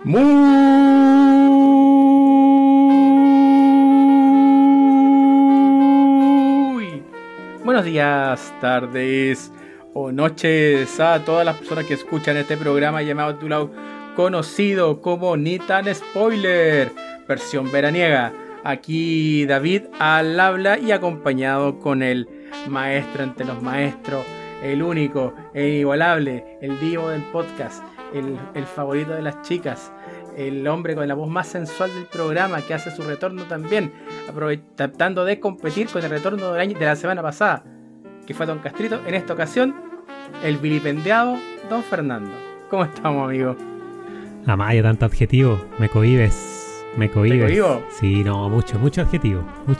Muy buenos días, tardes o noches a todas las personas que escuchan este programa llamado titulado conocido como Ni Tan Spoiler, versión veraniega. Aquí David al habla y acompañado con el maestro entre los maestros, el único, el inigualable, el divo del podcast, el favorito de las chicas, el hombre con la voz más sensual del programa que hace su retorno también, tratando de competir con el retorno del año, de la semana pasada, que fue Don Castrito. En esta ocasión, el vilipendiado Don Fernando. ¿Cómo estamos, amigo? Amaya, tanto adjetivo, me cohibes. ¿Te cohibo? Sí, no, mucho adjetivo,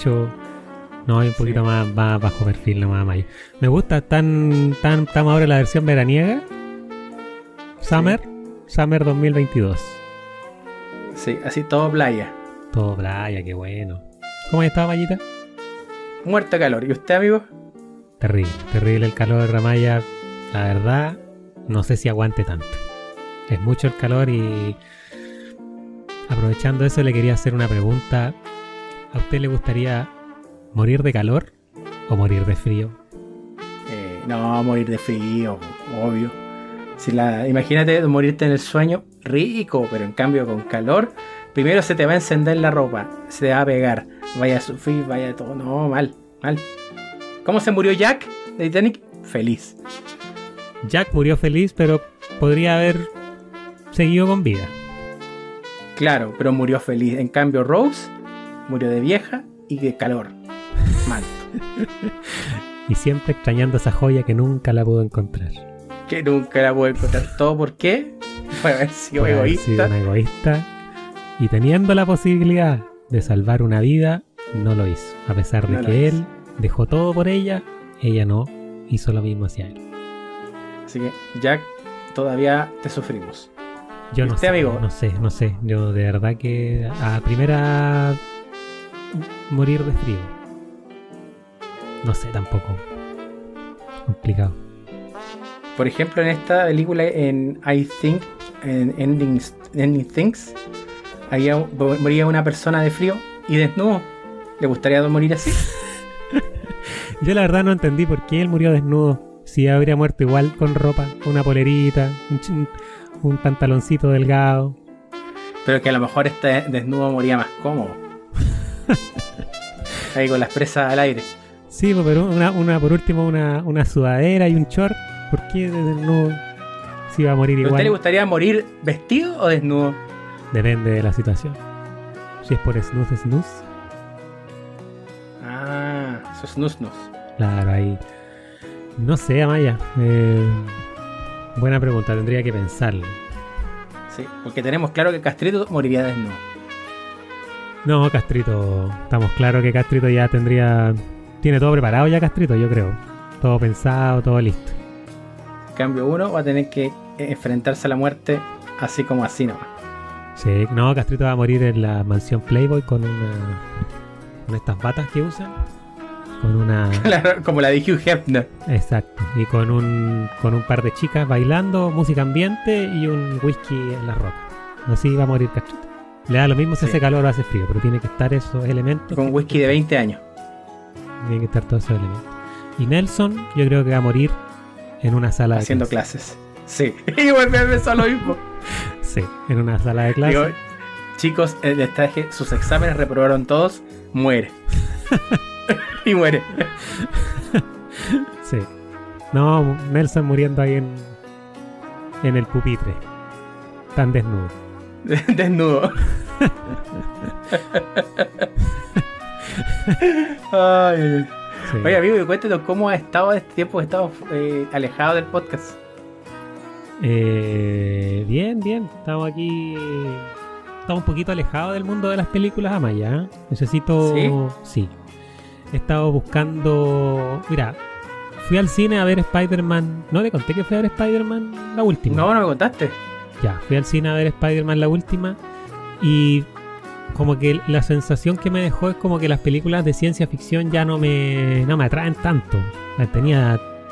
no, hay un poquito más bajo perfil nomás, Amaya. Me gusta, estamos ahora en la versión veraniega, Summer 2022. Sí, así todo playa. Todo playa, qué bueno. ¿Cómo has estado, Mayita? Muerto de calor. ¿Y usted, amigo? Terrible el calor, Ramaya. La verdad, no sé si aguante tanto. Es mucho el calor y aprovechando eso le quería hacer una pregunta. ¿A usted le gustaría morir de calor o morir de frío? No, morir de frío, obvio. Imagínate morirte en el sueño, rico, pero en cambio con calor, primero se te va a encender la ropa, se te va a pegar, vaya a sufrir, vaya todo, no, mal. ¿Cómo se murió Jack de Titanic? Feliz. Jack murió feliz, pero podría haber seguido con vida. Claro, pero murió feliz. En cambio Rose murió de vieja y de calor. Mal. Y siempre extrañando esa joya que nunca la pudo encontrar. ¿Todo por qué? Por haber sido egoísta. Una egoísta. Y teniendo la posibilidad de salvar una vida, no lo hizo. A pesar de que él dejó todo por ella no hizo lo mismo hacia él. Así que, Jack, todavía te sufrimos. Yo no sé, amigo. No sé. Yo de verdad que a primera morir de frío. No sé tampoco. Complicado. Por ejemplo, en esta película, en I Think, en Ending Things, moría una persona de frío y desnudo. ¿Le gustaría morir así? Yo la verdad no entendí por qué él murió desnudo. Si habría muerto igual con ropa, una polerita, un pantaloncito delgado. Pero que a lo mejor este desnudo moría más cómodo. Ahí con las presas al aire. Sí, pero por último una sudadera y un short. ¿Por qué desnudo? Si va a morir igual. ¿A usted le gustaría morir vestido o desnudo? Depende de la situación. Si es por snus. Ah, eso snus. Claro, ahí. No sé, Amaya. Buena pregunta, tendría que pensarlo. Sí, porque tenemos claro que Castrito moriría desnudo. No, Castrito. Estamos claros que Castrito ya tiene todo preparado ya, Castrito, yo creo. Todo pensado, todo listo. En cambio, uno va a tener que enfrentarse a la muerte así como así nomás. Sí, no, Castrito va a morir en la mansión Playboy con estas batas que usan. Con una... Claro, como la de Hugh Hefner. Exacto. Y con un par de chicas bailando, música ambiente y un whisky en la ropa. Así va a morir Castrito. Le da lo mismo si hace calor o hace frío, pero tiene que estar esos elementos. Con whisky de 20 años. Tiene que estar todos esos elementos. Y Nelson, yo creo que va a morir en una sala haciendo clases. Sí. Igual me pensó lo mismo. Sí, en una sala de clases. Digo, chicos, les traje sus exámenes, reprobaron todos, muere. Y muere. Sí. No, Nelson muriendo ahí en el pupitre. Tan desnudo. Desnudo. Ay. Sí. Oye, amigo, cuéntanos cómo ha estado este tiempo que estamos alejados del podcast. Bien. Estamos aquí. Estamos un poquito alejados del mundo de las películas, Amaya. Necesito... Sí. He estado buscando... Mira, fui al cine a ver Spider-Man... ¿No le conté que fui a ver Spider-Man la última? No me contaste. Ya, fui al cine a ver Spider-Man la última y como que la sensación que me dejó es como que las películas de ciencia ficción ya no me atraen tanto. Tenía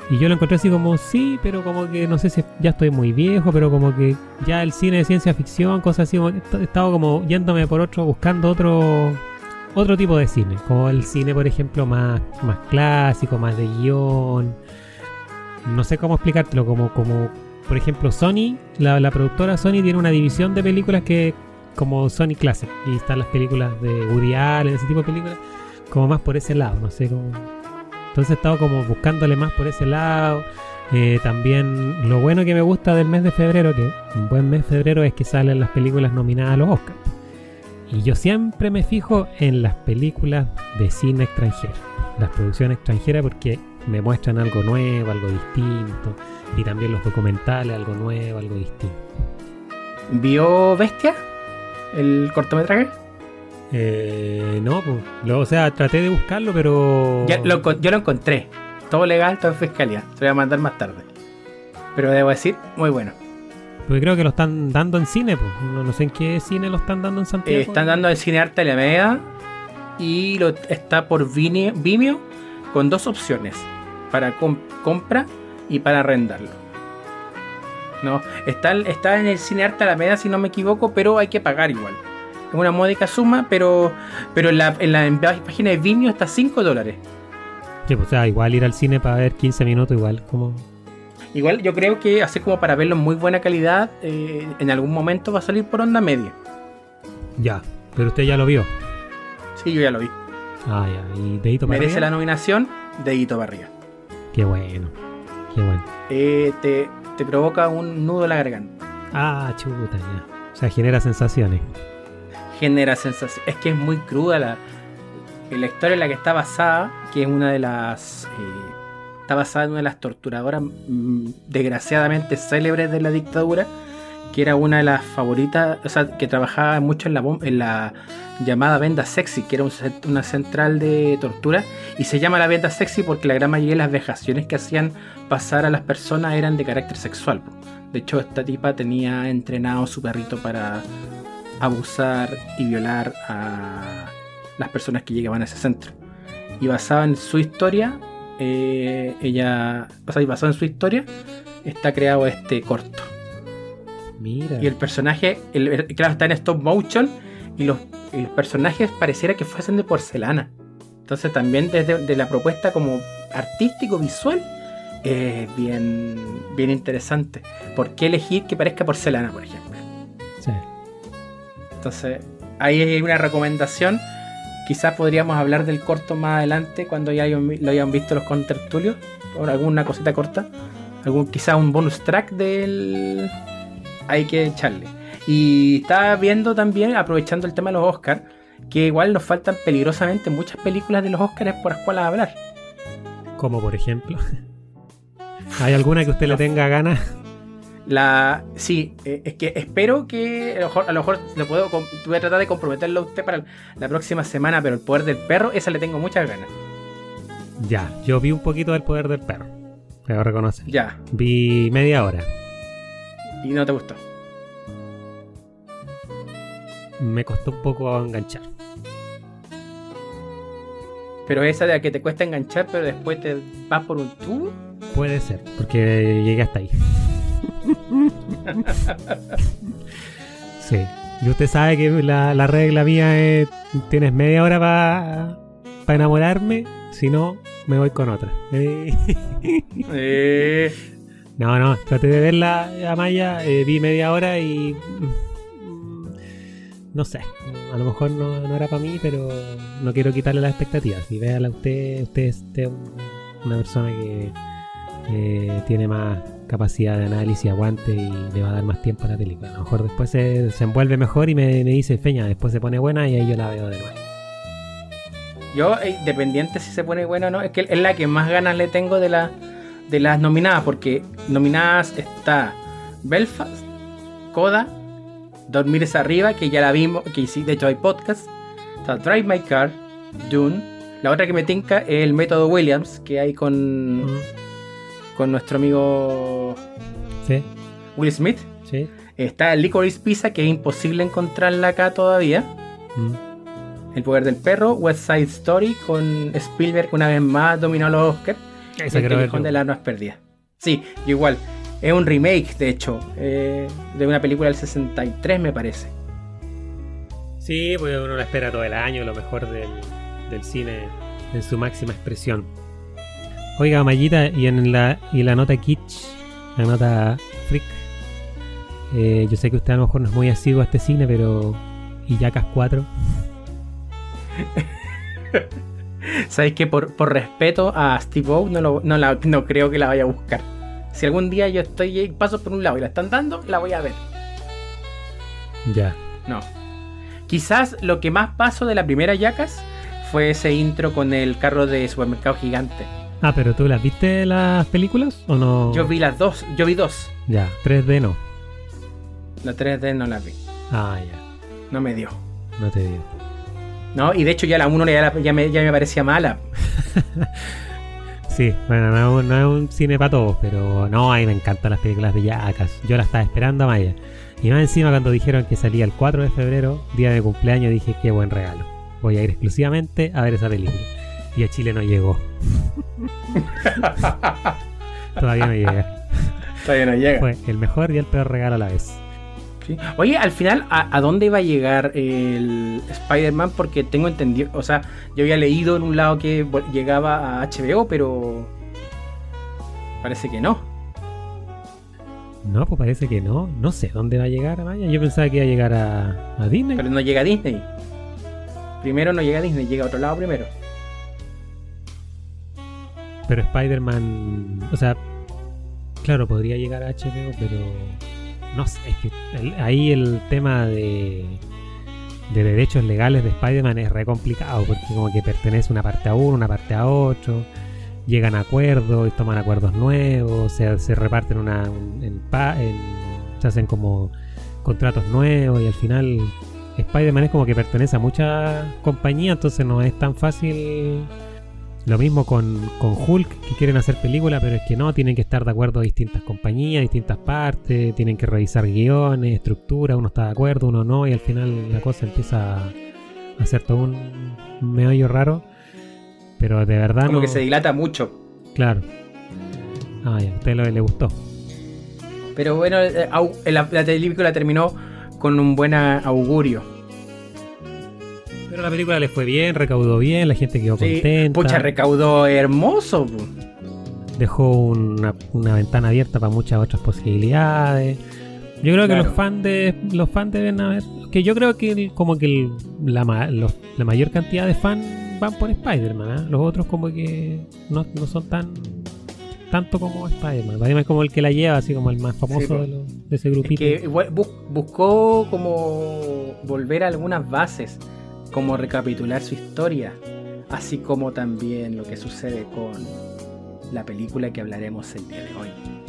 Y yo lo encontré así como, sí, pero como que no sé si ya estoy muy viejo, pero como que ya el cine de ciencia ficción, cosas así, he estado como yéndome por buscando otro tipo de cine. Como el cine, por ejemplo, más clásico, más de guión. No sé cómo explicártelo, como por ejemplo, Sony, la productora Sony tiene una división de películas que como Sony Classic. Y están las películas de Woody Allen, ese tipo de películas, como más por ese lado, no sé cómo. Entonces he estado como buscándole más por ese lado. También lo bueno que me gusta del mes de febrero, que un buen mes de febrero, es que salen las películas nominadas a los Oscars. Y yo siempre me fijo en las películas de cine extranjero, las producciones extranjeras, porque me muestran algo nuevo, algo distinto. Y también los documentales, algo nuevo, algo distinto. ¿Vio Bestia? ¿El cortometraje? No, pues. O sea, traté de buscarlo, pero. Yo lo encontré. Todo legal, todo en fiscalía. Se lo voy a mandar más tarde. Pero debo decir, muy bueno. Porque creo que lo están dando en cine, pues. No sé en qué cine lo están dando en Santiago. Están dando en Cine Arte Alameda. Y está por Vimeo con 2 opciones. Para compra y para arrendarlo. No, está en el Cine Arte Alameda, si no me equivoco, pero hay que pagar igual. Es una módica suma, pero en la página de Vimeo está $5. Sí, pues, o sea, igual ir al cine para ver 15 minutos, Igual yo creo que así como para verlo en muy buena calidad, en algún momento va a salir por onda media. Ya, pero usted ya lo vio. Sí, yo ya lo vi. Ah, ya, y dedito para merece arriba. La nominación, dedito para arriba. Qué bueno, qué bueno. Te provoca un nudo en la garganta. Ah, chuta, ya. O sea, genera sensaciones. Es que es muy cruda la historia en la que está basada, que es una de las está basada en una de las torturadoras desgraciadamente célebres de la dictadura, que era una de las favoritas, o sea, que trabajaba mucho en la llamada venda sexy, que era una central de tortura, y se llama la venda sexy porque la gran mayoría de las vejaciones que hacían pasar a las personas eran de carácter sexual. De hecho, esta tipa tenía entrenado su perrito para abusar y violar a las personas que llegaban a ese centro. Y basado en su historia, basado en su historia, está creado este corto. Mira. Y el personaje, claro, está en stop motion y los personajes pareciera que fuesen de porcelana. Entonces también desde la propuesta como artístico visual es bien interesante. ¿Por qué elegir que parezca porcelana, por ejemplo? Sí. Entonces ahí hay una recomendación. Quizás podríamos hablar del corto más adelante cuando ya lo hayan visto los contertulios, o alguna cosita corta, quizás un bonus track del... Hay que echarle. Y estaba viendo también, aprovechando el tema de los Oscars, que igual nos faltan peligrosamente muchas películas de los Oscars por las cuales hablar. Como por ejemplo. ¿Hay alguna que usted le tenga ganas? Sí, es que espero que a lo mejor voy a tratar de comprometerlo a usted para la próxima semana, pero El Poder del Perro, esa le tengo muchas ganas. Ya, yo vi un poquito del Poder del Perro, debo reconocer. Ya. Vi media hora. ¿Y no te gustó? Me costó un poco enganchar. Pero esa de la que te cuesta enganchar, pero después te vas por un tubo. Puede ser, porque llegué hasta ahí. Sí. Y usted sabe que la regla mía es: tienes media hora para enamorarme, si no, me voy con otra. No, traté de ver la Maya, vi media hora y no sé, a lo mejor no era para mí, pero no quiero quitarle las expectativas. Y véala usted es una persona que tiene más capacidad de análisis, aguante, y le va a dar más tiempo a la película. A lo mejor después se envuelve mejor y me dice, Feña, después se pone buena, y ahí yo la veo de nuevo. Yo, dependiente si se pone buena o no, es que es la que más ganas le tengo de las nominadas, porque nominadas está Belfast, Coda, Dormires Arriba, que ya la vimos, que sí, de hecho hay podcast, está Drive My Car, Dune, la otra que me tinca es El Método Williams, que hay con nuestro amigo Will Smith. Sí. Está Licorice Pizza, que es imposible encontrarla acá todavía. El Poder del Perro, West Side Story, con Spielberg una vez más dominó los Oscars, Esa El Callejón de las Armas Perdidas. Sí, yo igual. Es un remake, de hecho, de una película del 63, me parece. Sí, pues uno la espera todo el año, lo mejor del cine en su máxima expresión. Oiga, Mayita, y la nota kitsch, la nota freak, yo sé que usted a lo mejor no es muy asiduo a este cine, pero... ¿Y Jackass 4? ¿Sabes que por respeto a Steve O no creo que la vaya a buscar? Si algún día yo paso por un lado y la están dando, la voy a ver. Ya. No. Quizás lo que más pasó de la primera Jackass fue ese intro con el carro de supermercado gigante. Ah, pero ¿tú las viste las películas o no? Yo vi las dos, yo vi dos. Ya, 3D no. La 3D no la vi. Ah, ya. No me dio. No te dio. No, y de hecho ya la 1 ya me parecía mala. Sí, bueno, no es un cine para todos, pero no, a mí me encantan las películas de Jackass. Yo la estaba esperando a Maya. Y más encima cuando dijeron que salía el 4 de febrero, día de cumpleaños, dije qué buen regalo. Voy a ir exclusivamente a ver esa película. Y a Chile no llegó. Todavía no llega. Todavía no llega. Fue el mejor y el peor regalo a la vez. Sí. Oye, al final, ¿a dónde iba a llegar el Spider-Man? Porque tengo entendido, o sea, yo había leído en un lado que llegaba a HBO, pero parece que no. No, pues parece que no. No sé dónde va a llegar, Maya. Yo pensaba que iba a llegar a Disney. Pero no llega a Disney. Primero no llega a Disney, llega a otro lado primero. Pero Spider-Man, o sea, claro, podría llegar a HBO, pero no sé, es que ahí el tema de derechos legales de Spider-Man es re complicado, porque como que pertenece una parte a uno, una parte a otro, llegan a acuerdos y toman acuerdos nuevos, se reparten se hacen como contratos nuevos y al final Spider-Man es como que pertenece a muchas compañías, entonces no es tan fácil. Lo mismo con Hulk, que quieren hacer película, pero es que no, tienen que estar de acuerdo distintas compañías, distintas partes, tienen que revisar guiones, estructura, uno está de acuerdo, uno no, y al final la cosa empieza a ser todo un meollo raro, pero de verdad como no... que se dilata mucho. Claro. Ah, ya, a usted le gustó. Pero bueno, la película terminó con un buen augurio. Pero la película le fue bien, recaudó bien, la gente quedó contenta. Pucha, recaudó hermoso. Dejó una ventana abierta para muchas otras posibilidades. Yo creo que los fans deben haber... Que yo creo que la mayor cantidad de fans van por Spider-Man, ¿eh? Los otros como que no son tanto como Spider-Man. Spider-Man es como el que la lleva, así como el más famoso de ese grupito. Es que buscó como volver a algunas bases, como recapitular su historia, así como también lo que sucede con la película que hablaremos el día de hoy.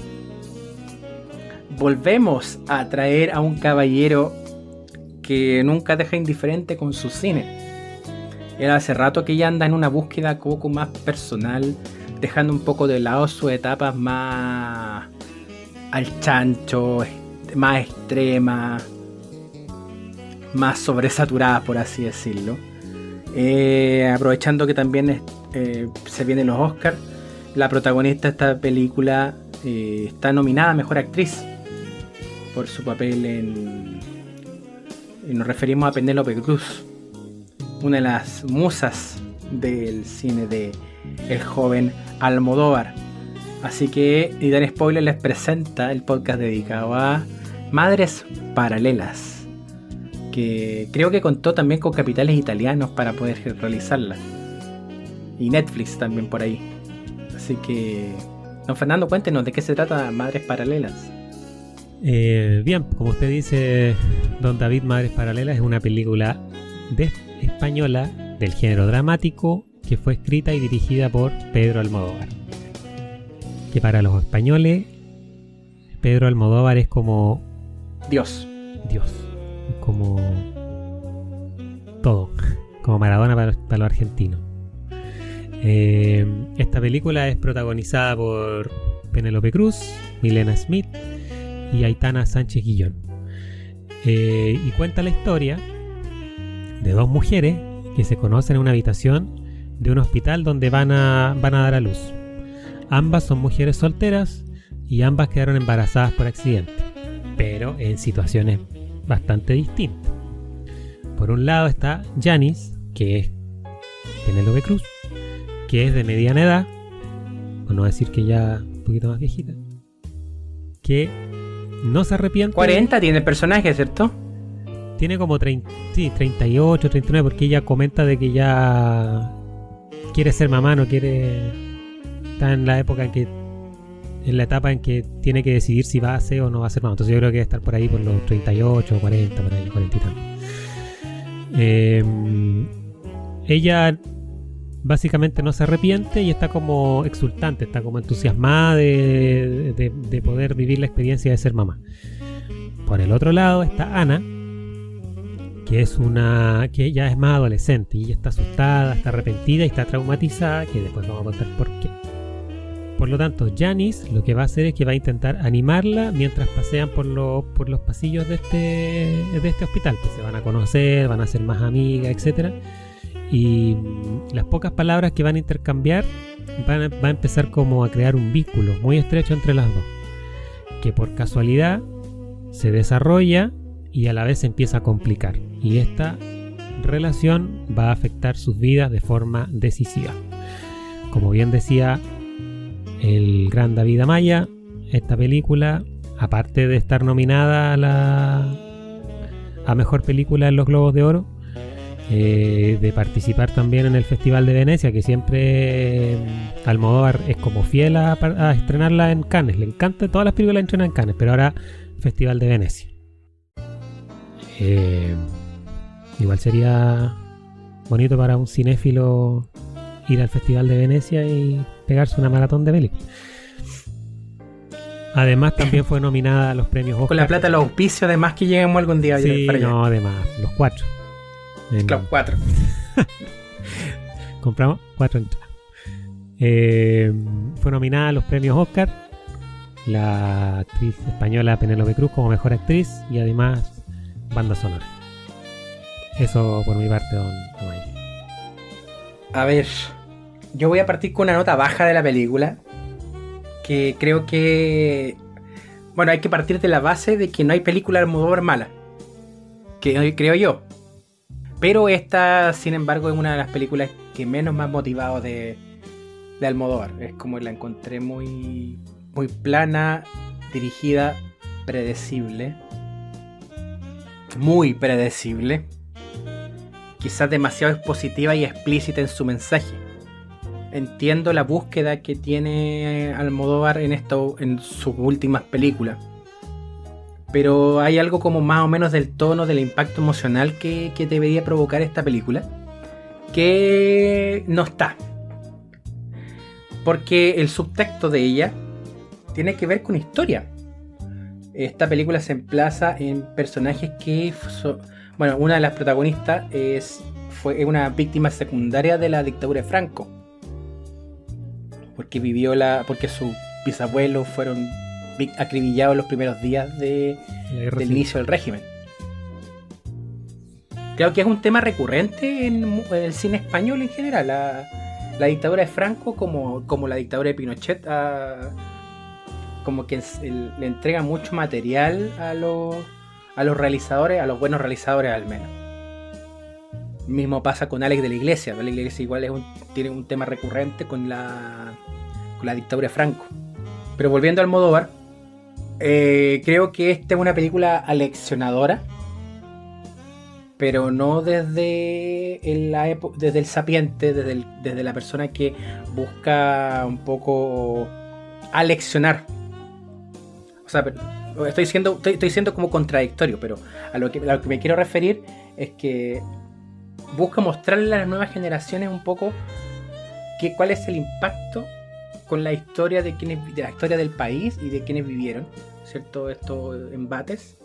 Volvemos a traer a un caballero que nunca deja indiferente con su cine. Él hace rato que ya anda en una búsqueda un poco más personal, dejando un poco de lado sus etapas más al chancho, más extremas, más sobresaturadas, por así decirlo. Aprovechando que también se vienen los Oscars, la protagonista de esta película está nominada a Mejor Actriz por su papel nos referimos a Penélope Cruz, una de las musas del cine de el joven Almodóvar. Así que, y dar spoiler, les presenta el podcast dedicado a Madres Paralelas, que creo que contó también con capitales italianos para poder realizarla, y Netflix también por ahí. Así que, don Fernando, cuéntenos de qué se trata Madres Paralelas. Bien, como usted dice, don David, Madres Paralelas es una película española del género dramático que fue escrita y dirigida por Pedro Almodóvar. Que para los españoles, Pedro Almodóvar es como Dios, como todo, como Maradona para los argentinos. Esta película es protagonizada por Penélope Cruz, Milena Smith y Aitana Sánchez Guillón, y cuenta la historia de dos mujeres que se conocen en una habitación de un hospital donde van a dar a luz. Ambas son mujeres solteras y ambas quedaron embarazadas por accidente, pero en situaciones bastante distintas. Por un lado está Janice, que es Penélope Cruz, que es de mediana edad, por no decir que ya un poquito más viejita, que no se arrepiente. 40 tiene el personaje, ¿cierto? Tiene como 38, 39, porque ella comenta de que ya quiere ser mamá, no quiere. Está en la época en la etapa en que tiene que decidir si va a ser o no va a ser mamá. Entonces yo creo que debe estar por ahí por los 38, 40, por ahí, 40 y tanto. Ella básicamente no se arrepiente y está como exultante, está como entusiasmada de poder vivir la experiencia de ser mamá. Por el otro lado está Ana, que ella es más adolescente y ella está asustada, está arrepentida y está traumatizada, que después vamos a contar por qué. Por lo tanto, Janice lo que va a hacer es que va a intentar animarla mientras pasean por los pasillos de este hospital. Pues se van a conocer, van a ser más amigas, etcétera. Y las pocas palabras que van a intercambiar va a empezar como a crear un vínculo muy estrecho entre las dos, que por casualidad se desarrolla y a la vez se empieza a complicar, y esta relación va a afectar sus vidas de forma decisiva. Como bien decía el gran David Amaya, esta película, aparte de estar nominada a Mejor Película en los Globos de Oro, de participar también en el Festival de Venecia, que siempre Almodóvar es como fiel a estrenarla en Cannes. Le encanta, todas las películas estrenan en Cannes, pero ahora Festival de Venecia. Igual sería bonito para un cinéfilo ir al Festival de Venecia y pegarse una maratón de películas. Además también fue nominada a los premios Oscar. Con la plata de los auspicios, además, que lleguemos algún día. Sí, para allá. No, además, los 4. Los 4. Compramos 4 entradas. Fue nominada a los premios Oscar la actriz española Penélope Cruz como mejor actriz y además banda sonora. Eso por mi parte, don Amaya. A ver, yo voy a partir con una nota baja de la película, que creo que, bueno, hay que partir de la base de que no hay película de Almodóvar mala, que creo yo. Pero esta, sin embargo, es una de las películas que menos me ha motivado de Almodóvar. Es como la encontré muy plana, dirigida, predecible. Muy predecible. Quizás demasiado expositiva y explícita en su mensaje. Entiendo la búsqueda que tiene Almodóvar en sus últimas películas. Pero hay algo como más o menos del tono, del impacto emocional que debería provocar esta película, que no está. Porque el subtexto de ella tiene que ver con historia. Esta película se emplaza en personajes que bueno, una de las protagonistas fue una víctima secundaria de la dictadura de Franco, porque porque sus bisabuelos fueron acribillados en los primeros días del inicio del régimen. Creo que es un tema recurrente en el cine español en general, la dictadura de Franco, como la dictadura de Pinochet, como que le entrega mucho material a los realizadores, a los buenos realizadores al menos. Mismo pasa con Alex de la Iglesia. Alex de la Iglesia igual tiene un tema recurrente con la dictadura de Franco. Pero volviendo al Almodóvar, creo que esta es una película aleccionadora, pero no desde el sapiente, desde la persona que busca un poco aleccionar. O sea, estoy siendo como contradictorio, pero a lo que me quiero referir es que busca mostrarle a las nuevas generaciones un poco cuál es el impacto con la historia de la historia del país y de quienes vivieron, ¿cierto? Estos embates,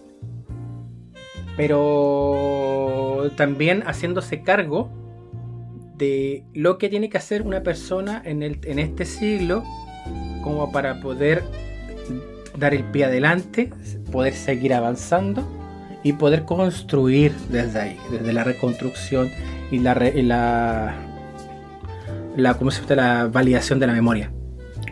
pero también haciéndose cargo de lo que tiene que hacer una persona en este siglo, como para poder dar el pie adelante, poder seguir avanzando y poder construir desde ahí, desde la reconstrucción y la validación de la memoria.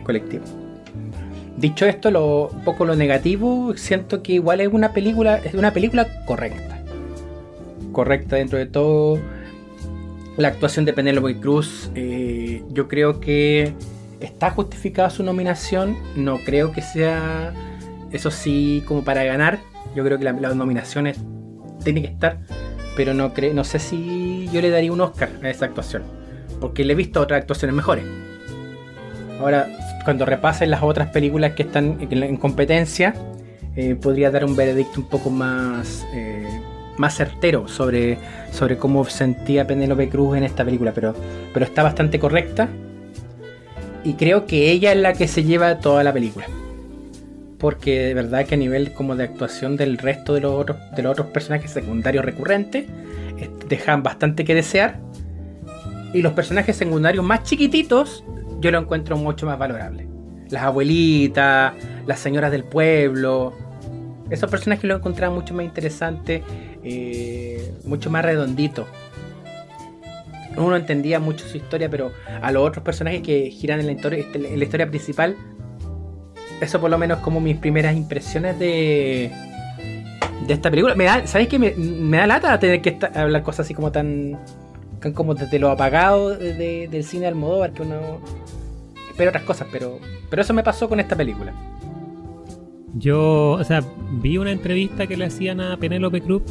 colectivo. Dicho esto, un poco lo negativo, siento que igual es una película correcta. Correcta dentro de todo. La actuación de Penélope Cruz, yo creo que está justificada su nominación. No creo que sea, eso sí, como para ganar. Yo creo que las nominaciones tienen que estar, pero no sé si yo le daría un Oscar a esa actuación, porque le he visto otras actuaciones mejores. Ahora, cuando repasen las otras películas que están en competencia, podría dar un veredicto un poco más certero sobre cómo sentía Penélope Cruz en esta película, pero está bastante correcta, y creo que ella es la que se lleva toda la película, porque de verdad que a nivel como de actuación del resto de los otros personajes secundarios recurrentes dejan bastante que desear, y los personajes secundarios más chiquititos yo lo encuentro mucho más valorable. Las abuelitas, las señoras del pueblo, esos personajes los encontraba mucho más interesantes, mucho más redonditos. Uno entendía mucho su historia, pero a los otros personajes que giran en la historia principal, eso por lo menos como mis primeras impresiones de esta película. ¿Sabes qué? Me da lata tener que hablar cosas así como tan como desde lo apagado del cine de Almodóvar, que uno espera otras cosas, pero eso me pasó con esta película. Yo, o sea, vi una entrevista que le hacían a Penélope Cruz,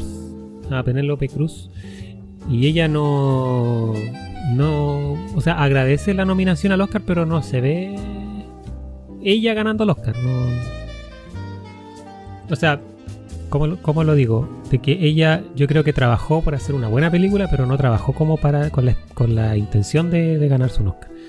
y ella no, o sea, agradece la nominación al Oscar, pero no se ve ella ganando el Oscar, no. O sea, ¿cómo lo digo? De que ella, yo creo que trabajó por hacer una buena película, pero no trabajó como con la intención de ganarse un Oscar.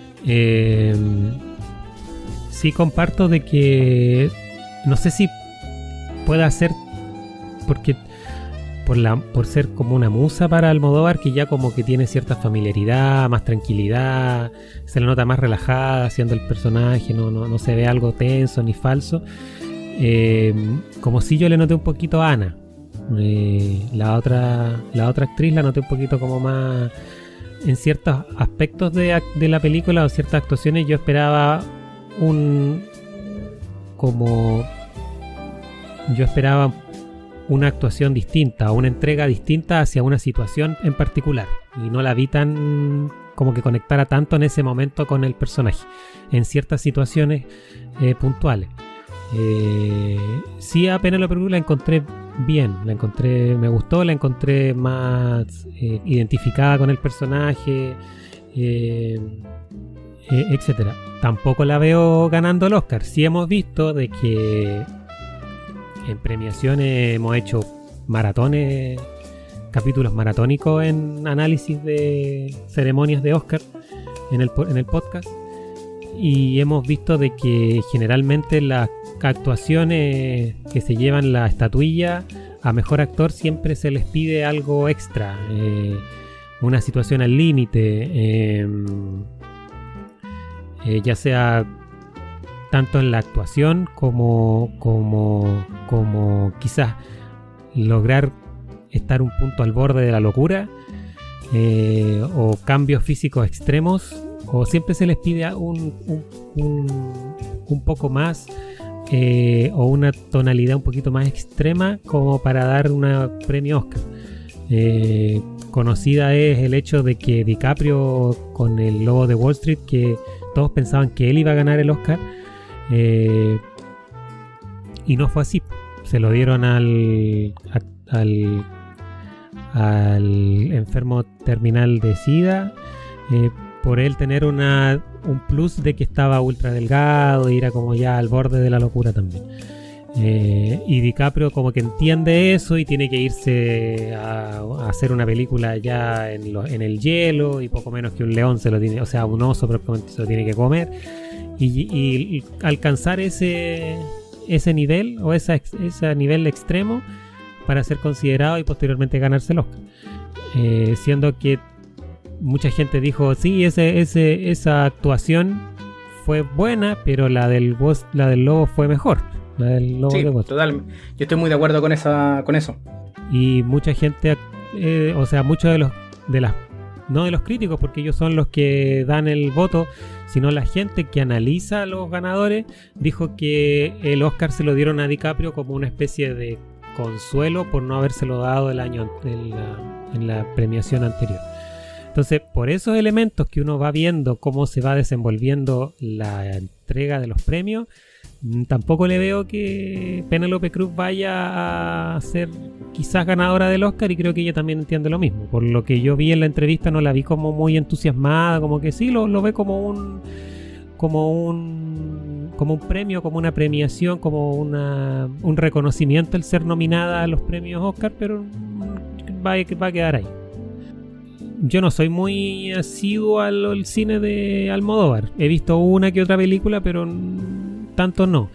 Sí comparto de que no sé si pueda ser porque por ser como una musa para Almodóvar, que ya como que tiene cierta familiaridad, más tranquilidad, se le nota más relajada haciendo el personaje, no se ve algo tenso ni falso. Como si yo le noté un poquito a Ana, la otra actriz la noté un poquito como más en ciertos aspectos de la película o ciertas actuaciones. Yo esperaba una actuación distinta, una entrega distinta hacia una situación en particular, y no la vi tan como que conectara tanto en ese momento con el personaje en ciertas situaciones puntuales. Sí, a Penélope Cruz la encontré bien, me gustó, la encontré más identificada con el personaje, etcétera. Tampoco la veo ganando el Oscar. Sí hemos visto de que en premiaciones hemos hecho maratones, capítulos maratónicos en análisis de ceremonias de Oscar en el podcast, y hemos visto de que generalmente las actuaciones que se llevan la estatuilla a mejor actor siempre se les pide algo extra, una situación al límite, ya sea tanto en la actuación como quizás lograr estar un punto al borde de la locura, o cambios físicos extremos, o siempre se les pide un poco más, o una tonalidad un poquito más extrema como para dar una premio Oscar. Conocida es el hecho de que DiCaprio con El Lobo de Wall Street, que todos pensaban que él iba a ganar el Oscar, y no fue así. Se lo dieron al enfermo terminal de SIDA, por él tener un plus de que estaba ultra delgado y era como ya al borde de la locura también. Y DiCaprio como que entiende eso y tiene que irse a hacer una película ya en el hielo, y poco menos que un león se lo tiene, o sea, un oso prácticamente se lo tiene que comer, y alcanzar ese nivel o ese nivel extremo para ser considerado y posteriormente ganarse el Oscar, siendo que mucha gente dijo sí, esa actuación fue buena, pero la del lobo fue mejor. Sí, totalmente. Yo estoy muy de acuerdo con eso. Y mucha gente, o sea, muchos no de los críticos, porque ellos son los que dan el voto, sino la gente que analiza a los ganadores dijo que el Oscar se lo dieron a DiCaprio como una especie de consuelo por no habérselo dado el año en la premiación anterior. Entonces, por esos elementos que uno va viendo cómo se va desenvolviendo la entrega de los premios, tampoco le veo que Penélope Cruz vaya a ser quizás ganadora del Oscar, y creo que ella también entiende lo mismo. Por lo que yo vi en la entrevista, no la vi como muy entusiasmada, como que sí, lo ve como un premio, como una premiación, como un reconocimiento el ser nominada a los premios Oscar, pero va a quedar ahí. Yo no soy muy asiduo al cine de Almodóvar. He visto una que otra película, pero tanto no.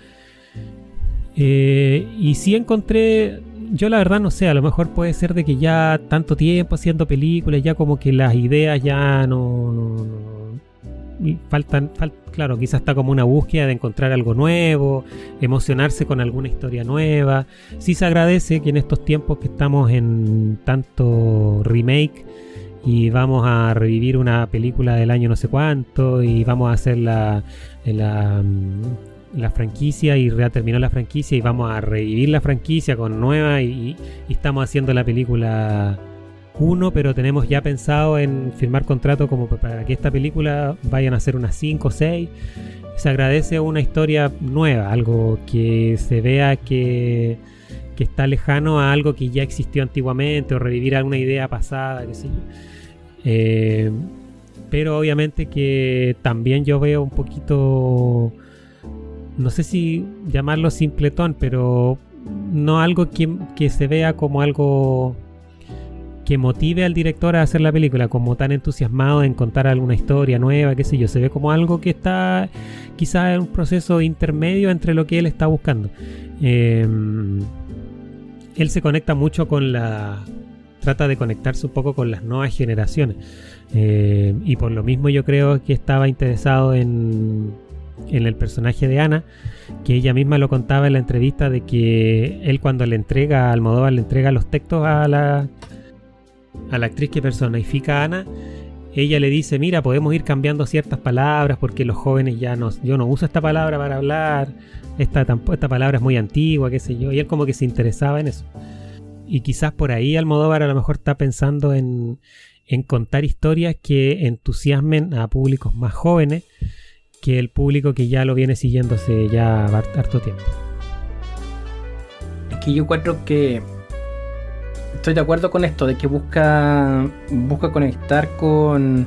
Y sí encontré, yo la verdad no sé, a lo mejor puede ser de que ya tanto tiempo haciendo películas, ya como que las ideas ya no faltan, claro, quizás está como una búsqueda de encontrar algo nuevo, emocionarse con alguna historia nueva. Sí se agradece que en estos tiempos que estamos en tanto remake y vamos a revivir una película del año no sé cuánto, y vamos a hacer la franquicia, y ya terminó la franquicia y vamos a revivir la franquicia con nueva, y estamos haciendo la película 1, pero tenemos ya pensado en firmar contrato como para que esta película vayan a ser unas 5 o 6. Se agradece una historia nueva, algo que se vea que está lejano a algo que ya existió antiguamente, o revivir alguna idea pasada, qué sé yo. Pero obviamente que también yo veo un poquito, no sé si llamarlo simpletón, pero no algo que se vea como algo que motive al director a hacer la película, como tan entusiasmado en contar alguna historia nueva, qué sé yo. Se ve como algo que está quizás en un proceso intermedio entre lo que él está buscando. Él se conecta mucho trata de conectarse un poco con las nuevas generaciones, y por lo mismo yo creo que estaba interesado en el personaje de Ana, que ella misma lo contaba en la entrevista, de que él, cuando Almodóvar le entrega los textos a la actriz que personifica a Ana, ella le dice: mira, podemos ir cambiando ciertas palabras porque los jóvenes yo no uso esta palabra para hablar, esta palabra es muy antigua, qué sé yo, y él como que se interesaba en eso. Y quizás por ahí Almodóvar a lo mejor está pensando en contar historias que entusiasmen a públicos más jóvenes que el público que ya lo viene siguiendo hace ya harto tiempo. Es que yo encuentro que estoy de acuerdo con esto, de que busca conectar con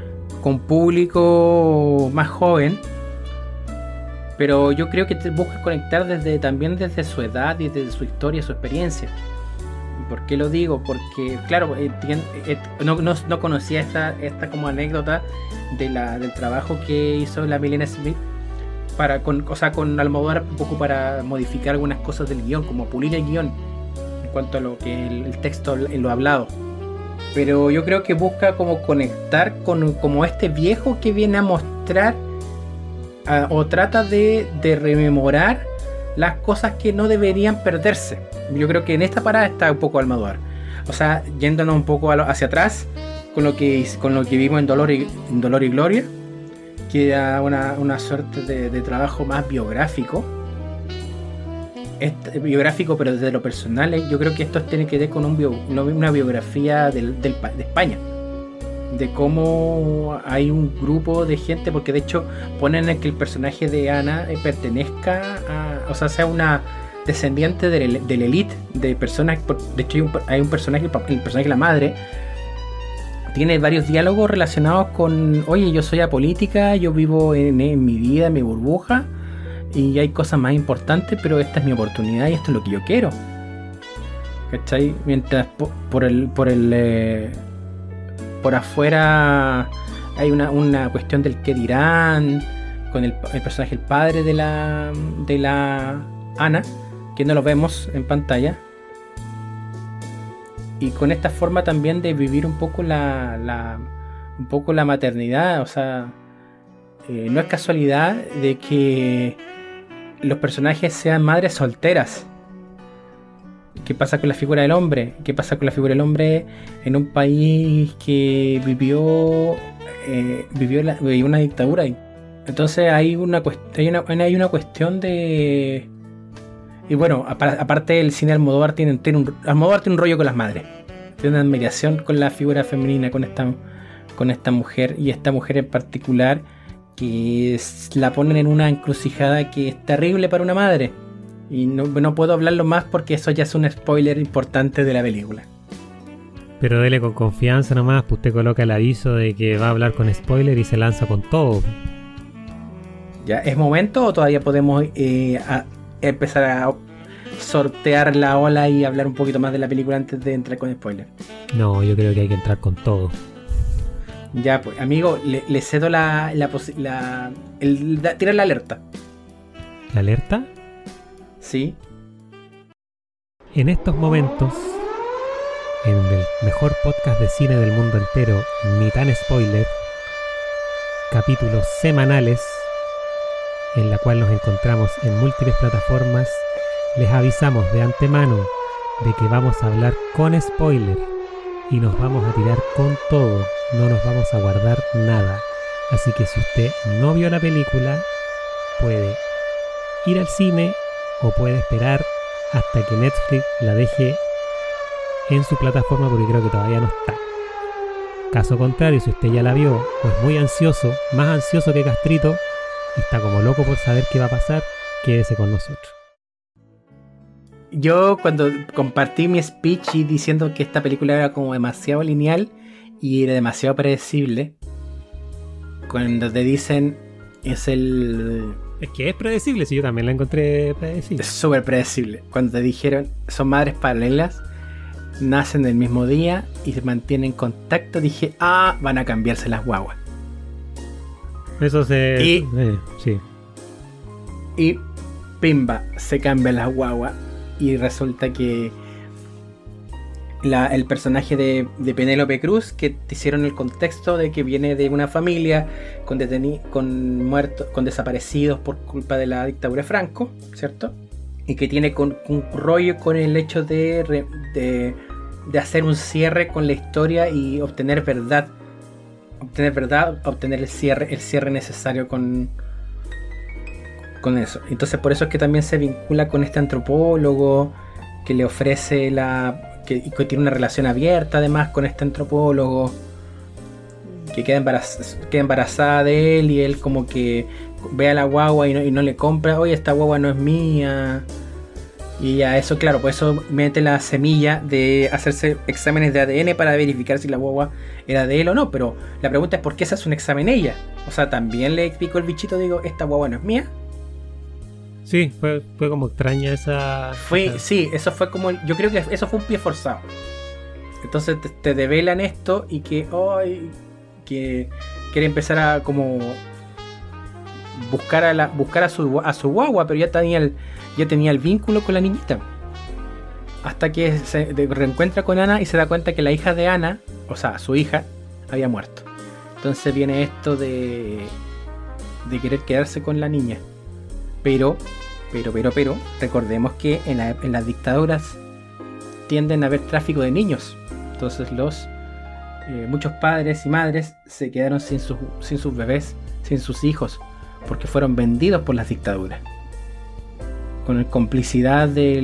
público más joven, pero yo creo que busca conectar también desde su edad y desde su historia, su experiencia. ¿Por qué lo digo? Porque, claro, no conocía esta como anécdota del trabajo que hizo la Milena Smith con Almodóvar, un poco para modificar algunas cosas del guión, como pulir el guión en cuanto a lo que el texto, lo hablado. Pero yo creo que busca como conectar con como este viejo que viene a mostrar o trata de rememorar las cosas que no deberían perderse. Yo creo que en esta parada está un poco Almodóvar. O sea, yéndonos un poco hacia atrás con lo que vimos en Dolor y Gloria, que era una suerte de trabajo más biográfico. Biográfico, pero desde lo personal, yo creo que esto tiene que ver con una biografía de España. De cómo hay un grupo de gente, porque de hecho ponen en que el personaje de Ana pertenezca sea una descendiente de la élite de personas. De hecho hay un personaje, el personaje de la madre tiene varios diálogos relacionados con: oye, yo soy apolítica, yo vivo en mi vida, en mi burbuja, y hay cosas más importantes, pero esta es mi oportunidad y esto es lo que yo quiero, ¿cachai? Mientras por afuera hay una cuestión del qué dirán con el personaje, el padre de la Ana, que no lo vemos en pantalla, y con esta forma también de vivir un poco la maternidad. O sea, no es casualidad de que los personajes sean madres solteras. ¿Qué pasa con la figura del hombre? ¿Qué pasa con la figura del hombre en un país que vivió una dictadura Entonces hay una cuestión de... Y bueno, aparte el cine Almodóvar tiene un rollo con las madres. Tiene una admiración con la figura femenina, con esta mujer. Y esta mujer en particular, que la ponen en una encrucijada que es terrible para una madre. Y no puedo hablarlo más porque eso ya es un spoiler importante de la película. Pero dele con confianza nomás, pues usted coloca el aviso de que va a hablar con spoiler y se lanza con todo. ¿Ya es momento o todavía podemos empezar a sortear la ola y hablar un poquito más de la película antes de entrar con spoiler? No, yo creo que hay que entrar con todo. Ya, pues, amigo, le cedo tirar la alerta. ¿La alerta? Sí. En estos momentos, en el mejor podcast de cine del mundo entero, Ni Tan Spoiler, capítulos semanales, en la cual nos encontramos en múltiples plataformas, les avisamos de antemano de que vamos a hablar con spoiler y nos vamos a tirar con todo, no nos vamos a guardar nada. Así que si usted no vio la película, puede ir al cine o puede esperar hasta que Netflix la deje en su plataforma, porque creo que todavía no está. Caso contrario, si usted ya la vio o es muy ansioso, más ansioso que Castrito, y está como loco por saber qué va a pasar, quédese con nosotros. Yo cuando compartí mi speech y diciendo que esta película era como demasiado lineal y era demasiado predecible, cuando te dicen es que es predecible, si yo también la encontré predecible. Es súper predecible. Cuando te dijeron son madres paralelas, nacen el mismo día y se mantienen en contacto, dije, van a cambiarse las guaguas. Eso sí. Y pimba, se cambian las guaguas. Y resulta que el personaje de Penélope Cruz, que te hicieron el contexto de que viene de una familia con desaparecidos por culpa de la dictadura de Franco, ¿cierto? Y que tiene un rollo con el hecho de hacer un cierre con la historia y obtener verdad, obtener el cierre necesario con eso. Entonces por eso es que también se vincula con este antropólogo que le ofrece que tiene una relación abierta además con este antropólogo, que queda embarazada de él y él como que ve a la guagua y no le compra, oye, esta guagua no es mía. Y a eso, claro, pues eso mete la semilla de hacerse exámenes de ADN para verificar si la guagua era de él o no. Pero la pregunta es, ¿por qué se hace un examen ella? O sea, también le picó el bichito, digo, esta guagua no es mía. Sí, fue como extraña esa... Sí, eso fue como... Yo creo que eso fue un pie forzado. Entonces te develan esto y que quiere empezar a como buscar a su guagua, pero ya tenía el vínculo con la niñita. Hasta que se reencuentra con Ana y se da cuenta que la hija de Ana, o sea, su hija, había muerto. Entonces viene esto de querer quedarse con la niña. Pero, recordemos que en las dictaduras tienden a haber tráfico de niños. Entonces muchos padres y madres se quedaron sin sus bebés, sin sus hijos, porque fueron vendidos por las dictaduras. Con complicidad de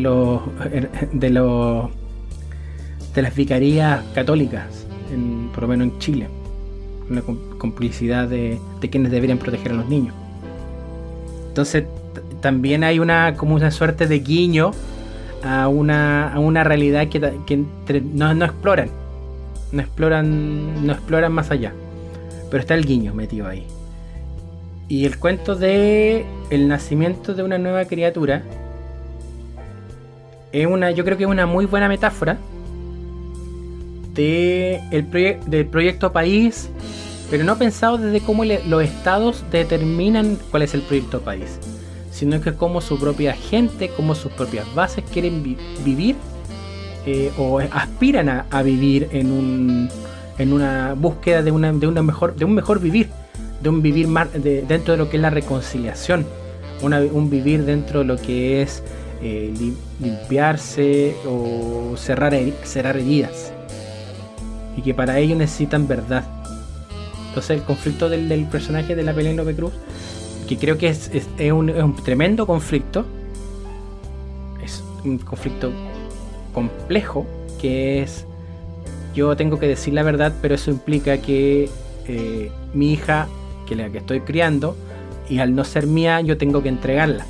las vicarías católicas, por lo menos en Chile. Una complicidad de quienes deberían proteger a los niños. Entonces también hay como una suerte de guiño a una realidad que no exploran. No exploran más allá. Pero está el guiño metido ahí. Y el cuento de el nacimiento de una nueva criatura yo creo que es una muy buena metáfora del proyecto país, pero no pensado desde cómo los estados determinan cuál es el proyecto país, sino que cómo su propia gente, cómo sus propias bases quieren vivir o aspiran a vivir en una búsqueda de un mejor vivir, de un vivir más dentro de lo que es la reconciliación, un vivir dentro de lo que es limpiarse o cerrar heridas, y que para ello necesitan verdad. Entonces el conflicto del personaje de la Penélope Cruz, que creo que es un tremendo conflicto, es un conflicto complejo, que es: yo tengo que decir la verdad, pero eso implica que mi hija, que la que estoy criando, y al no ser mía, yo tengo que entregarla.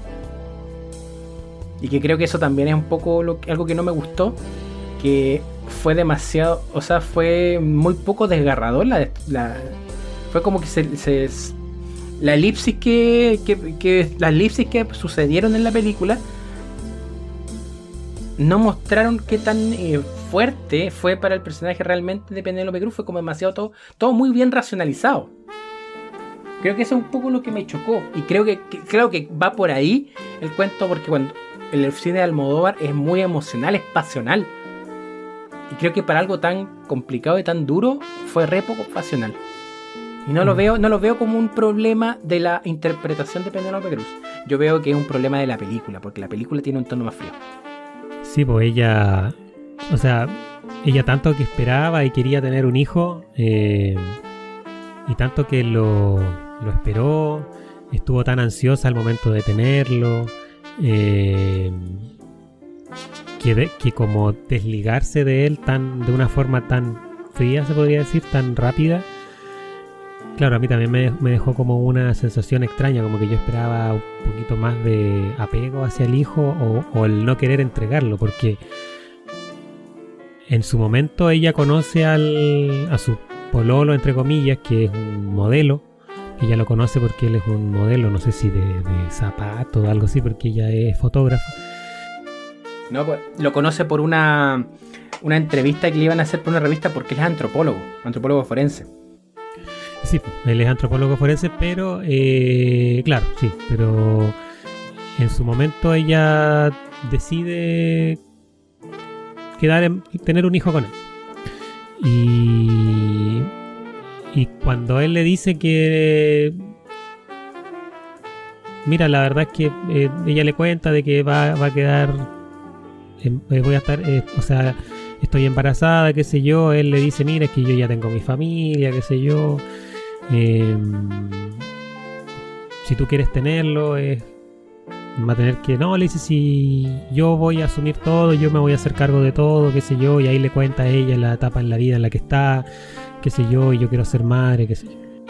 Y que creo que eso también es un poco algo que no me gustó, que fue demasiado, o sea, fue muy poco desgarrador. Fue como que las elipsis que sucedieron en la película no mostraron qué tan fuerte fue para el personaje realmente de Penélope Cruz. Fue como demasiado todo muy bien racionalizado. Creo que eso es un poco lo que me chocó. Y creo que va por ahí el cuento, porque cuando el cine de Almodóvar es muy emocional, es pasional. Y creo que para algo tan complicado y tan duro fue re poco pasional. Y no lo veo como un problema de la interpretación de Penélope Cruz. Yo veo que es un problema de la película, porque la película tiene un tono más frío. Sí, pues ella tanto que esperaba y quería tener un hijo, y tanto que lo esperó, estuvo tan ansiosa al momento de tenerlo, que como desligarse de él de una forma tan fría, se podría decir, tan rápida. Claro, a mí también me dejó como una sensación extraña, como que yo esperaba un poquito más de apego hacia el hijo, o el no querer entregarlo, porque en su momento ella conoce a su pololo, entre comillas, que es un modelo. Ella lo conoce porque él es un modelo, no sé si de zapatos o algo así, porque ella es fotógrafa. No, pues lo conoce por una entrevista que le iban a hacer por una revista, porque él es antropólogo forense. Sí, él es antropólogo forense, pero claro, sí, pero en su momento ella decide tener un hijo con él. Y cuando él le dice que, mira, la verdad es que ella le cuenta de que va a quedar, voy a estar, o sea, estoy embarazada, qué sé yo, él le dice, mira, es que yo ya tengo mi familia, qué sé yo, si tú quieres tenerlo, va a tener que, no, le dice, si yo voy a asumir todo, yo me voy a hacer cargo de todo, qué sé yo, y ahí le cuenta a ella la etapa en la vida en la que está, qué sé yo, y yo quiero ser madre, qué sé yo.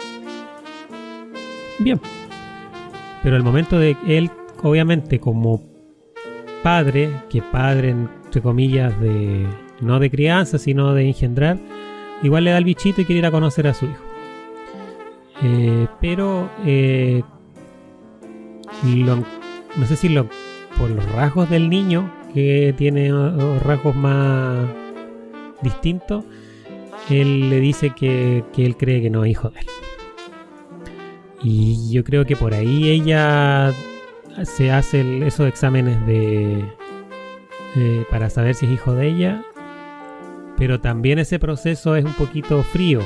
Bien, pero el momento de él, obviamente, como padre, que padre entre comillas no de crianza, sino de engendrar, igual le da el bichito y quiere ir a conocer a su hijo. Pero no sé si por los rasgos del niño, que tiene rasgos más distintos, él le dice que él cree que no es hijo de él. Y yo creo que por ahí ella se hace esos exámenes para saber si es hijo de ella, pero también ese proceso es un poquito frío.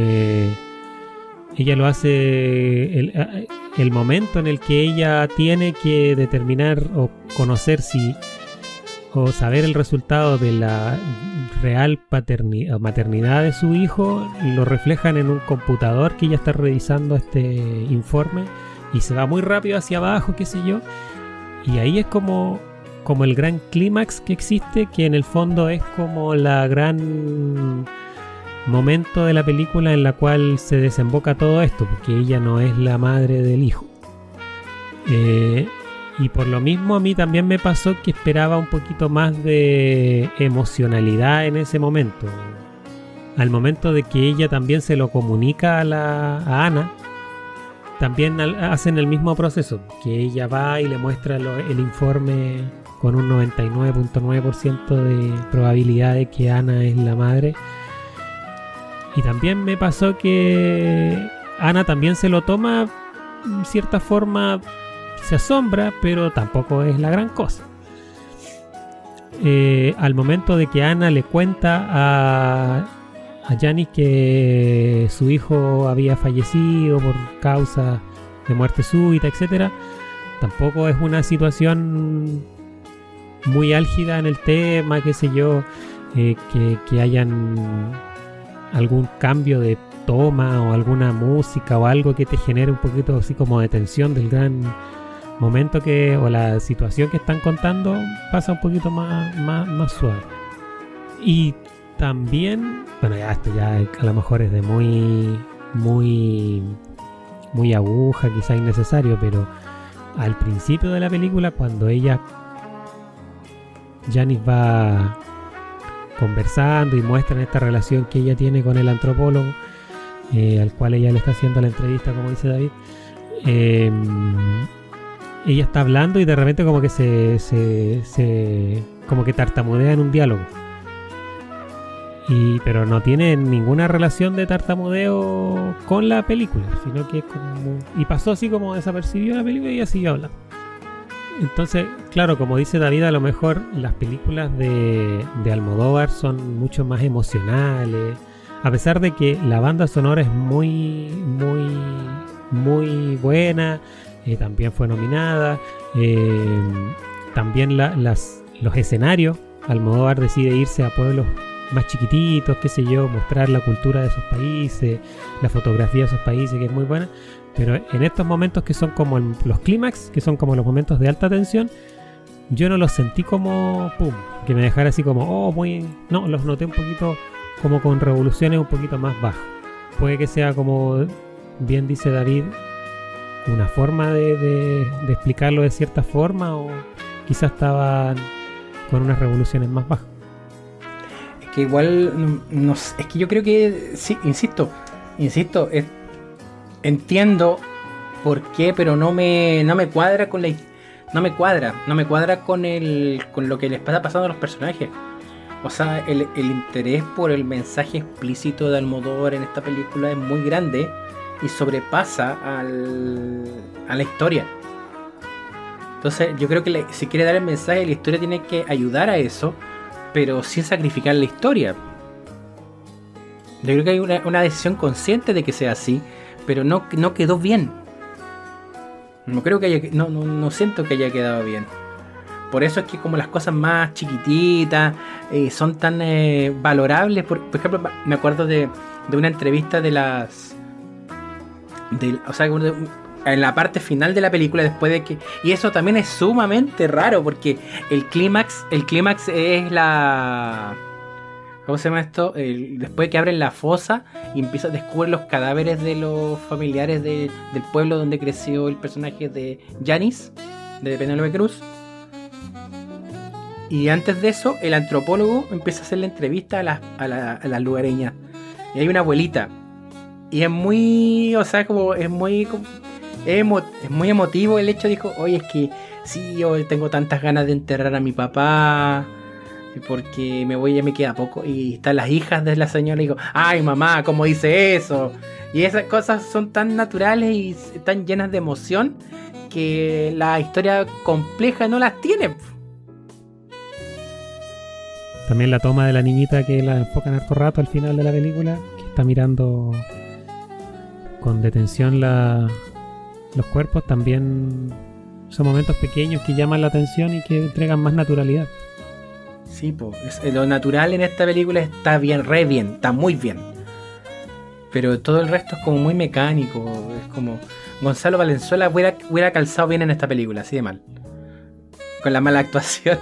Ella lo hace el momento en el que ella tiene que determinar o conocer o saber el resultado de la real maternidad de su hijo, lo reflejan en un computador que ella está revisando este informe y se va muy rápido hacia abajo, qué sé yo, y ahí es como el gran clímax que existe, que en el fondo es como la gran momento de la película en la cual se desemboca todo esto, porque ella no es la madre del hijo. Y por lo mismo a mí también me pasó que esperaba un poquito más de emocionalidad en ese momento. Al momento de que ella también se lo comunica a Ana, también hacen el mismo proceso, que ella va y le muestra el informe con un 99.9% de probabilidad de que Ana es la madre. Y también me pasó que Ana también se lo toma, en cierta forma se asombra, pero tampoco es la gran cosa. Al momento de que Ana le cuenta a Janis que su hijo había fallecido por causa de muerte súbita, etc., tampoco es una situación muy álgida en el tema, qué sé yo, que hayan algún cambio de toma o alguna música o algo que te genere un poquito así como de tensión del gran momento o la situación que están contando, pasa un poquito más suave. Y también, bueno, ya esto ya a lo mejor es de muy aguja, quizá innecesario, pero al principio de la película, cuando Janice va conversando y muestran esta relación que ella tiene con el antropólogo, al cual ella le está haciendo la entrevista, como dice David, ella está hablando y de repente como que como que tartamudea en un diálogo, pero no tiene ninguna relación de tartamudeo con la película, sino que es como, y pasó así como desapercibió la película y ella siguió hablando. Entonces, claro, como dice David, a lo mejor las películas de Almodóvar son mucho más emocionales, a pesar de que la banda sonora es muy buena, también fue nominada, también los escenarios. Almodóvar decide irse a pueblos más chiquititos, qué sé yo, mostrar la cultura de esos países, la fotografía de esos países, que es muy buena. Pero en estos momentos que son como los clímax, que son como los momentos de alta tensión, yo no los sentí como pum, que me dejara así como no, los noté un poquito como con revoluciones un poquito más bajas. Puede que sea, como bien dice David, una forma de explicarlo de cierta forma, o quizás estaban con unas revoluciones más bajas. Es que igual es que yo creo que sí, insisto, entiendo por qué, pero no me cuadra con no me cuadra con lo que les está pasando a los personajes. O sea, el interés por el mensaje explícito de Almodóvar en esta película es muy grande y sobrepasa a la historia. Entonces yo creo que si quiere dar el mensaje, la historia tiene que ayudar a eso, pero sin sacrificar la historia. Yo creo que hay una decisión consciente de que sea así, pero no quedó bien. No creo que no siento que haya quedado bien. Por eso es que como las cosas más chiquititas son tan valorables. Por ejemplo, me acuerdo de una entrevista en la parte final de la película, después de que... Y eso también es sumamente raro, porque el clímax es la... ¿Cómo se llama esto? Después que abren la fosa y descubren los cadáveres de los familiares del pueblo donde creció el personaje de Janice, de Penélope Cruz. Y antes de eso, el antropólogo empieza a hacer la entrevista a las lugareñas. Y hay una abuelita. Y es muy... O sea, es muy emotivo el hecho. Dijo, oye, es que sí, yo tengo tantas ganas de enterrar a mi papá, porque ya me queda poco. Y están las hijas de la señora y digo, ay mamá, ¿cómo dice eso? Y esas cosas son tan naturales y tan llenas de emoción que la historia compleja no las tiene. También la toma de la niñita, que la enfocan harto rato al final de la película, que está mirando con detención los cuerpos, también son momentos pequeños que llaman la atención y que entregan más naturalidad. Sí, pues lo natural en esta película está bien, está muy bien. Pero todo el resto es como muy mecánico. Es como Gonzalo Valenzuela hubiera calzado bien en esta película, así de mal. Con la mala actuación.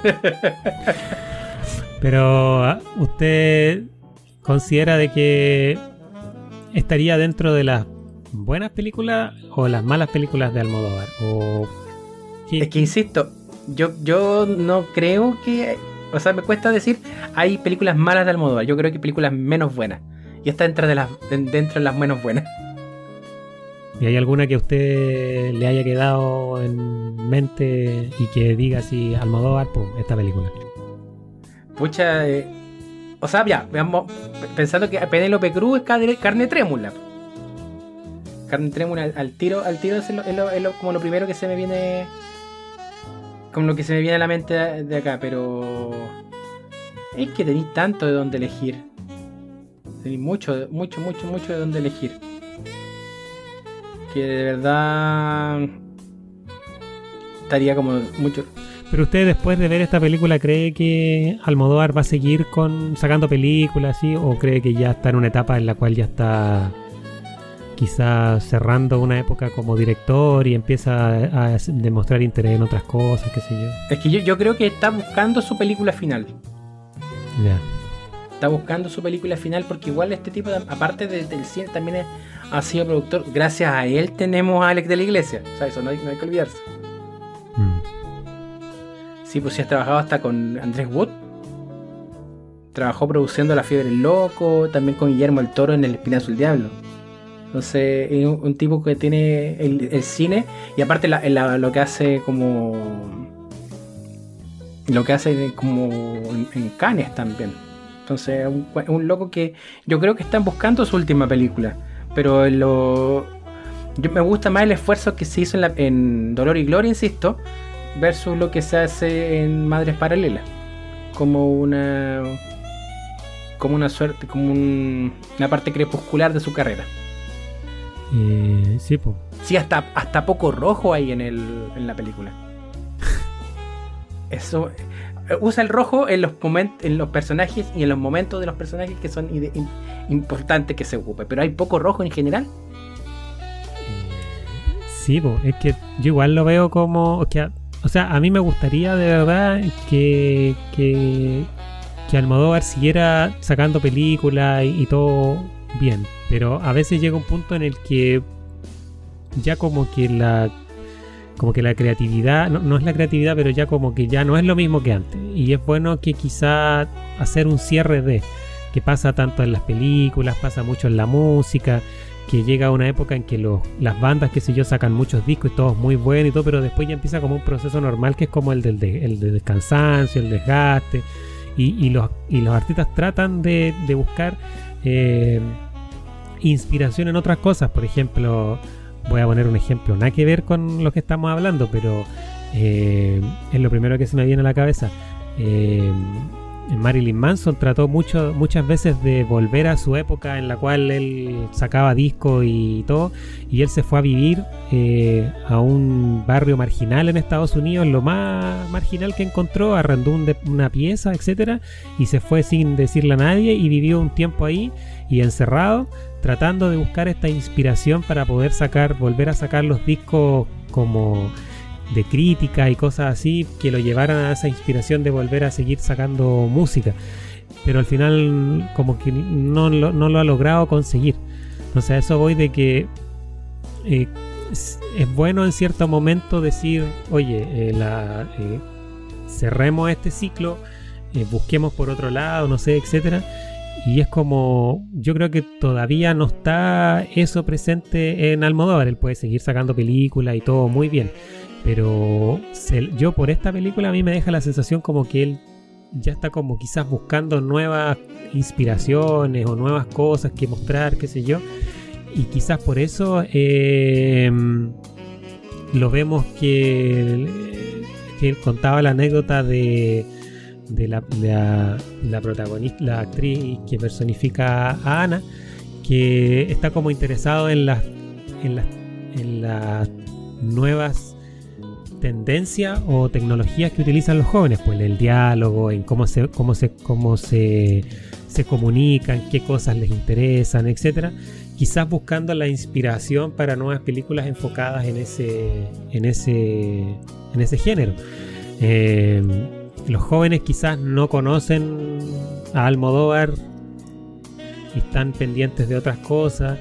Pero ¿usted considera de que estaría dentro de las buenas películas o las malas películas de Almodóvar? Es que insisto, yo no creo que... O sea, me cuesta decir, hay películas malas de Almodóvar. Yo creo que hay películas menos buenas. Y está dentro de las menos buenas. ¿Y hay alguna que a usted le haya quedado en mente y que diga así, Almodóvar, pum, esta película? Pucha, o sea, ya, veamos, pensando que Penélope Cruz es carne trémula. Carne trémula al tiro es como lo primero que se me viene... Como lo que se me viene a la mente de acá, pero... Es que tenéis tanto de dónde elegir. Tenéis mucho de dónde elegir. Que de verdad... Estaría como mucho... Pero usted, después de ver esta película, ¿cree que Almodóvar va a seguir sacando películas así? ¿O cree que ya está en una etapa en la cual ya está quizás cerrando una época como director y empieza a demostrar interés en otras cosas, qué sé yo. Es que yo creo que está buscando su película final. Ya. Está buscando su película final porque igual este tipo, aparte del cine, también ha sido productor. Gracias a él tenemos a Alex de la Iglesia. O sea, eso no hay que olvidarse. Sí, pues sí, has trabajado hasta con Andrés Wood. Trabajó produciendo La Fiebre del Loco, también con Guillermo el Toro en El Espinazo del Diablo. Entonces es un tipo que tiene el cine y aparte lo que hace como... Lo que hace como en Cannes también. Entonces es un loco que yo creo que están buscando su última película. Pero me gusta más el esfuerzo que se hizo en Dolor y Gloria, insisto, versus lo que se hace en Madres Paralelas. Como una suerte, como una parte crepuscular de su carrera. Sí, pues. Sí, hasta poco rojo hay en la película. Eso usa el rojo en los personajes y en los momentos de los personajes que son importantes que se ocupe, pero hay poco rojo en general. Sí, pues, es que yo igual lo veo como, o sea, a mí me gustaría de verdad que Almodóvar siguiera sacando películas y todo bien, pero a veces llega un punto en el que ya como que la creatividad, no es la creatividad, pero ya como que ya no es lo mismo que antes, y es bueno que quizá hacer un cierre que pasa tanto en las películas, pasa mucho en la música, que llega una época en que las bandas, qué sé yo, sacan muchos discos y todo es muy bueno y todo, pero después ya empieza como un proceso normal que es como el del cansancio, el desgaste, y los artistas tratan de buscar inspiración en otras cosas. Por ejemplo, voy a poner un ejemplo, nada que ver con lo que estamos hablando, pero es lo primero que se me viene a la cabeza. Marilyn Manson trató muchas veces de volver a su época en la cual él sacaba discos y todo, y él se fue a vivir a un barrio marginal en Estados Unidos, lo más marginal que encontró, arrendó una pieza, etcétera, y se fue sin decirle a nadie y vivió un tiempo ahí y encerrado, tratando de buscar esta inspiración para poder volver a sacar los discos como de crítica y cosas así, que lo llevaran a esa inspiración de volver a seguir sacando música, pero al final como que no lo ha logrado conseguir. Entonces a eso voy, de que es bueno en cierto momento decir, oye, cerremos este ciclo, busquemos por otro lado, no sé, etcétera. Y es como, yo creo que todavía no está eso presente en Almodóvar. Él puede seguir sacando películas y todo muy bien, pero yo por esta película a mí me deja la sensación como que él ya está como quizás buscando nuevas inspiraciones o nuevas cosas que mostrar, qué sé yo, y quizás por eso lo vemos que él contaba la anécdota de la protagonista, la actriz que personifica a Ana, que está como interesado en las nuevas tendencias o tecnologías que utilizan los jóvenes, pues el diálogo, en cómo se comunican, qué cosas les interesan, etcétera. Quizás buscando la inspiración para nuevas películas enfocadas en ese género. Los jóvenes quizás no conocen a Almodóvar y están pendientes de otras cosas.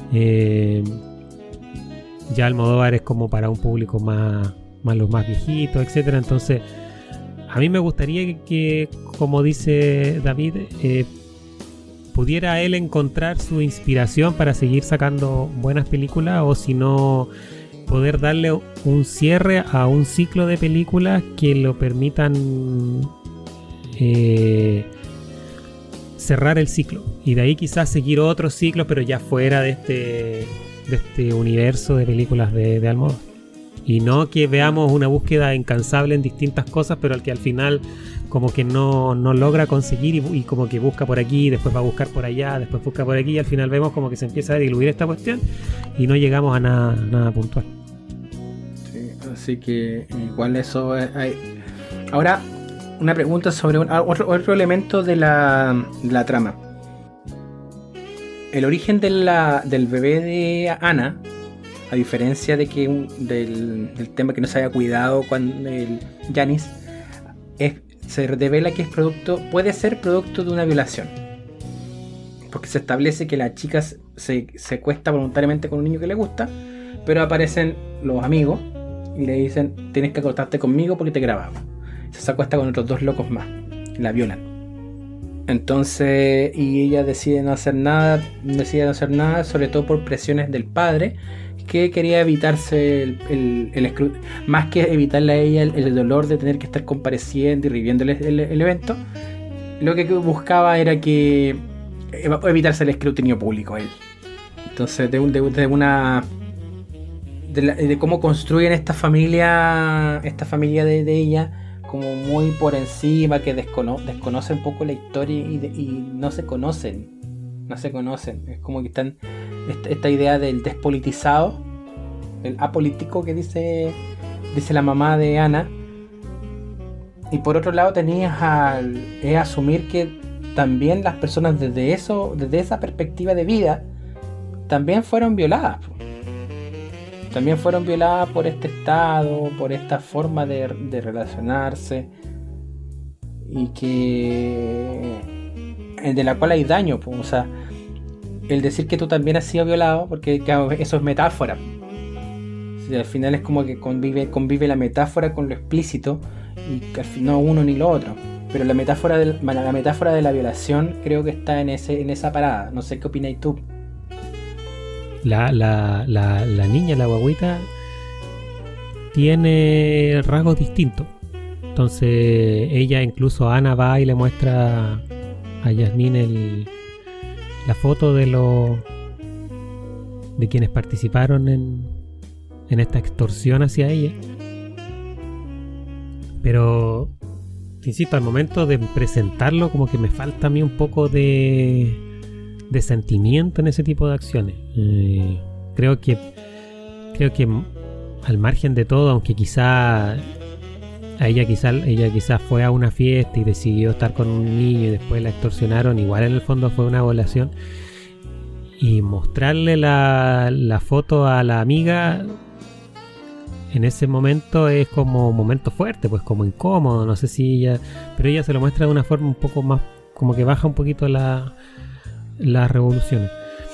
Ya Almodóvar es como para un público más los más viejitos, etcétera. Entonces a mí me gustaría que como dice David, pudiera él encontrar su inspiración para seguir sacando buenas películas, o si no, poder darle un cierre a un ciclo de películas que lo permitan cerrar el ciclo, y de ahí quizás seguir otros ciclos, pero ya fuera de este universo de películas de Almodóvar, y no que veamos una búsqueda incansable en distintas cosas, pero al que al final como que no logra conseguir, y como que busca por aquí, después va a buscar por allá, después busca por aquí, y al final vemos como que se empieza a diluir esta cuestión y no llegamos a nada puntual. Sí, así que igual eso hay. Ahora, una pregunta sobre otro elemento de la trama. el origen del bebé de Ana, a diferencia de que del tema que no se haya cuidado cuando el Janice, se revela que puede ser producto de una violación. Porque se establece que la chica se acuesta voluntariamente con un niño que le gusta, pero aparecen los amigos y le dicen: tienes que acostarte conmigo porque te grabamos. Se acuesta con otros 2 locos más y la violan. Entonces, y ella decide no hacer nada, sobre todo por presiones del padre, que quería evitarse el escrutinio, más que evitarle a ella el dolor de tener que estar compareciendo y reviviendo el evento. Lo que buscaba era que evitarse el escrutinio público él. Entonces, de cómo construyen esta familia de ella, como muy por encima, que desconoce un poco la historia y no se conocen. Es como que están esta idea del despolitizado, el apolítico que dice la mamá de Ana. Y por otro lado tenías asumir que también las personas desde esa perspectiva de vida también fueron violadas. También fueron violadas por este estado, por esta forma de relacionarse, y de la cual hay daño, pues. O sea, el decir que tú también has sido violado, porque claro, eso es metáfora. Y al final es como que convive la metáfora con lo explícito, y que al final no uno ni lo otro. Pero la metáfora de la violación creo que está en esa parada. No sé qué opináis tú. La niña, la guagüita, tiene rasgos distintos. Entonces ella, incluso Ana, va y le muestra a Yasmín la foto de quienes participaron en esta extorsión hacia ella. Pero insisto, al momento de presentarlo, como que me falta a mí un poco de sentimiento en ese tipo de acciones. Creo que al margen de todo, aunque ella quizá fue a una fiesta y decidió estar con un niño y después la extorsionaron, igual en el fondo fue una violación, y mostrarle la foto a la amiga en ese momento es como un momento fuerte, pues como incómodo, no sé si pero ella se lo muestra de una forma un poco más, como que baja un poquito las revoluciones.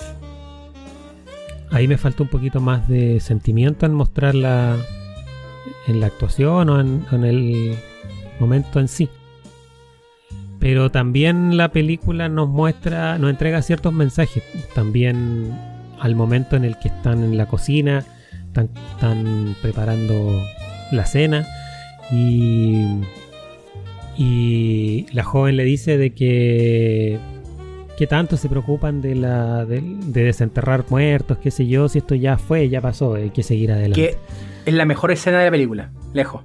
Ahí me falta un poquito más de sentimiento en mostrarla en la actuación o en el momento en sí. Pero también la película nos entrega ciertos mensajes. También al momento en el que están en la cocina, están preparando la cena, y la joven le dice de que tanto se preocupan de desenterrar muertos, qué sé yo, si esto ya pasó, hay que seguir adelante. Que es la mejor escena de la película, lejos.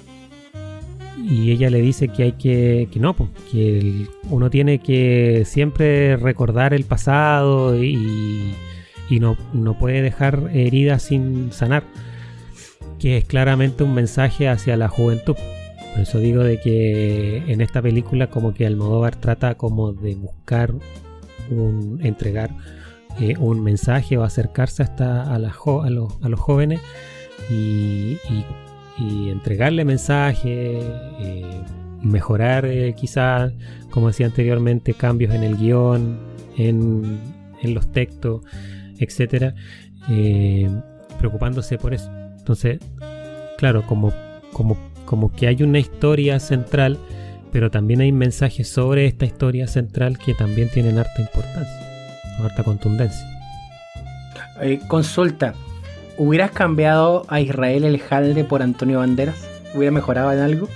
Y ella le dice que hay que uno tiene que siempre recordar el pasado y no puede dejar heridas sin sanar, que es claramente un mensaje hacia la juventud. Por eso digo de que en esta película como que Almodóvar trata como de buscar entregar un mensaje o acercarse hasta a los jóvenes y entregarle mensaje, mejorar quizás, como decía anteriormente, cambios en el guión, en los textos, etcétera, preocupándose por eso. Entonces, claro, como que hay una historia central, pero también hay mensajes sobre esta historia central que también tienen harta importancia, harta contundencia. Consulta, ¿hubieras cambiado a Israel Eljalde por Antonio Banderas? ¿Hubiera mejorado en algo?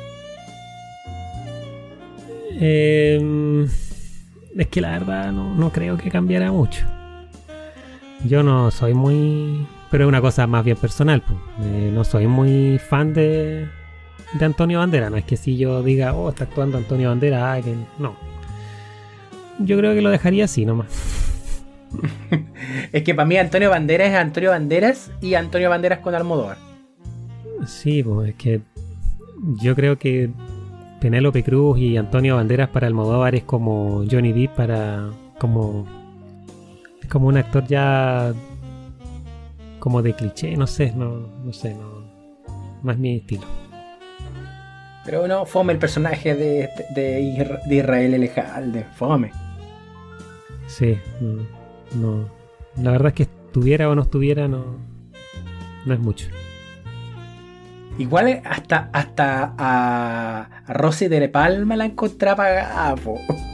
Es que la verdad no creo que cambiara mucho. Yo no soy muy... Pero es una cosa más bien personal, pues. No soy muy fan de Antonio Banderas. No es que si yo diga, está actuando Antonio Banderas, que no. Yo creo que lo dejaría así nomás. Es que para mí Antonio Banderas es Antonio Banderas y Antonio Banderas con Almodóvar. Sí, pues es que yo creo que Penélope Cruz y Antonio Banderas para Almodóvar es como Johnny Depp como como un actor ya como de cliché, no sé, no es mi estilo. Pero no, fome el personaje de Israel Elejalde, fome. Sí, no. La verdad es que estuviera o no estuviera, no es mucho. Igual hasta a Rosy de Palma la encontraba pagada, po.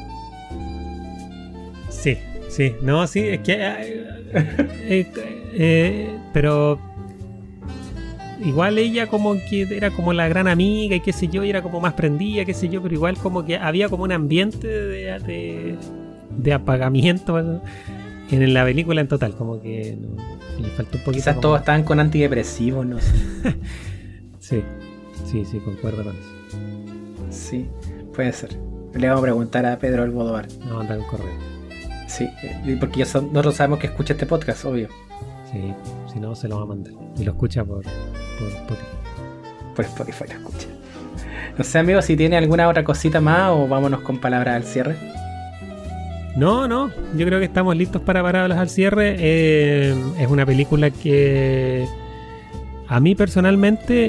Sí, no, sí, es que pero igual ella como que era como la gran amiga y qué sé yo, y era como más prendida, qué sé yo, pero igual como que había como un ambiente de apagamiento en la película en total, como que le faltó un poquito. Quizás todos estaban con antidepresivos, no sé. sí, concuerdo con eso. Sí, puede ser. Le vamos a preguntar a Pedro Almodóvar. No, mandar un correo. Sí, porque nosotros sabemos que escucha este podcast, obvio. Sí, si no se lo va a mandar. Y lo escucha por Spotify. Por Spotify lo escucha. No sé, amigo, si tiene alguna otra cosita más o vámonos con palabras al cierre. No, yo creo que estamos listos para palabras al cierre. Es una película que a mí personalmente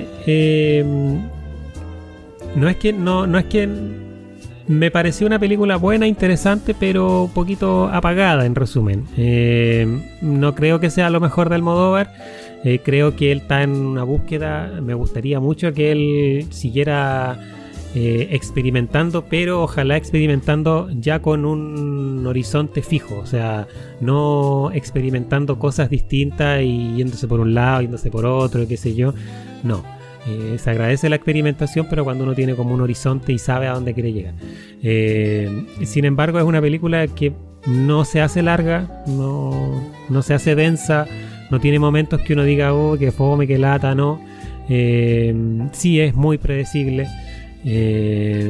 no es que me pareció una película buena, interesante, pero un poquito apagada, en resumen. No creo que sea lo mejor de Almodóvar. Creo que él está en una búsqueda. Me gustaría mucho que él siguiera experimentando, pero ojalá experimentando ya con un horizonte fijo. O sea, no experimentando cosas distintas y yéndose por un lado, yéndose por otro, qué sé yo. No. Se agradece la experimentación, pero cuando uno tiene como un horizonte y sabe a dónde quiere llegar. Sin embargo, es una película que no se hace larga, no se hace densa, no tiene momentos que uno diga, oh, que fome, que lata, no. Sí es muy predecible. Y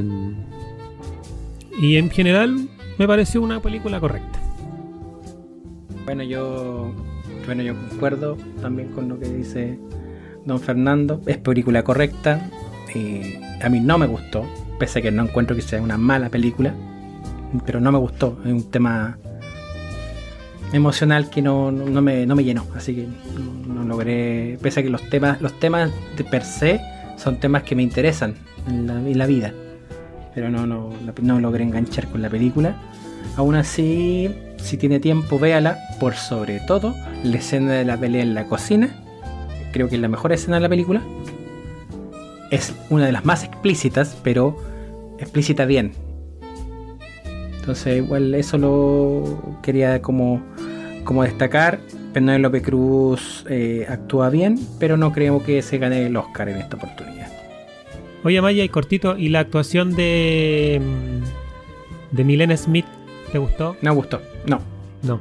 en general me pareció una película correcta. Bueno, yo concuerdo también con lo que dice Don Fernando. Es película correcta. A mí no me gustó, pese a que no encuentro que sea una mala película, pero no me gustó. Es un tema emocional que no me llenó, así que no logré, pese a que los temas de per se son temas que me interesan en la vida, pero no logré enganchar con la película. Aún así, si tiene tiempo, véala. Por sobre todo la escena de la pelea en la cocina, creo que es la mejor escena de la película. Es una de las más explícitas, pero explícita bien. Entonces igual eso lo quería como destacar. Penélope Cruz actúa bien, pero no creo que se gane el Oscar en esta oportunidad. Oye, Maya, y cortito, ¿y la actuación de Milena Smith te gustó? No me gustó, no. No.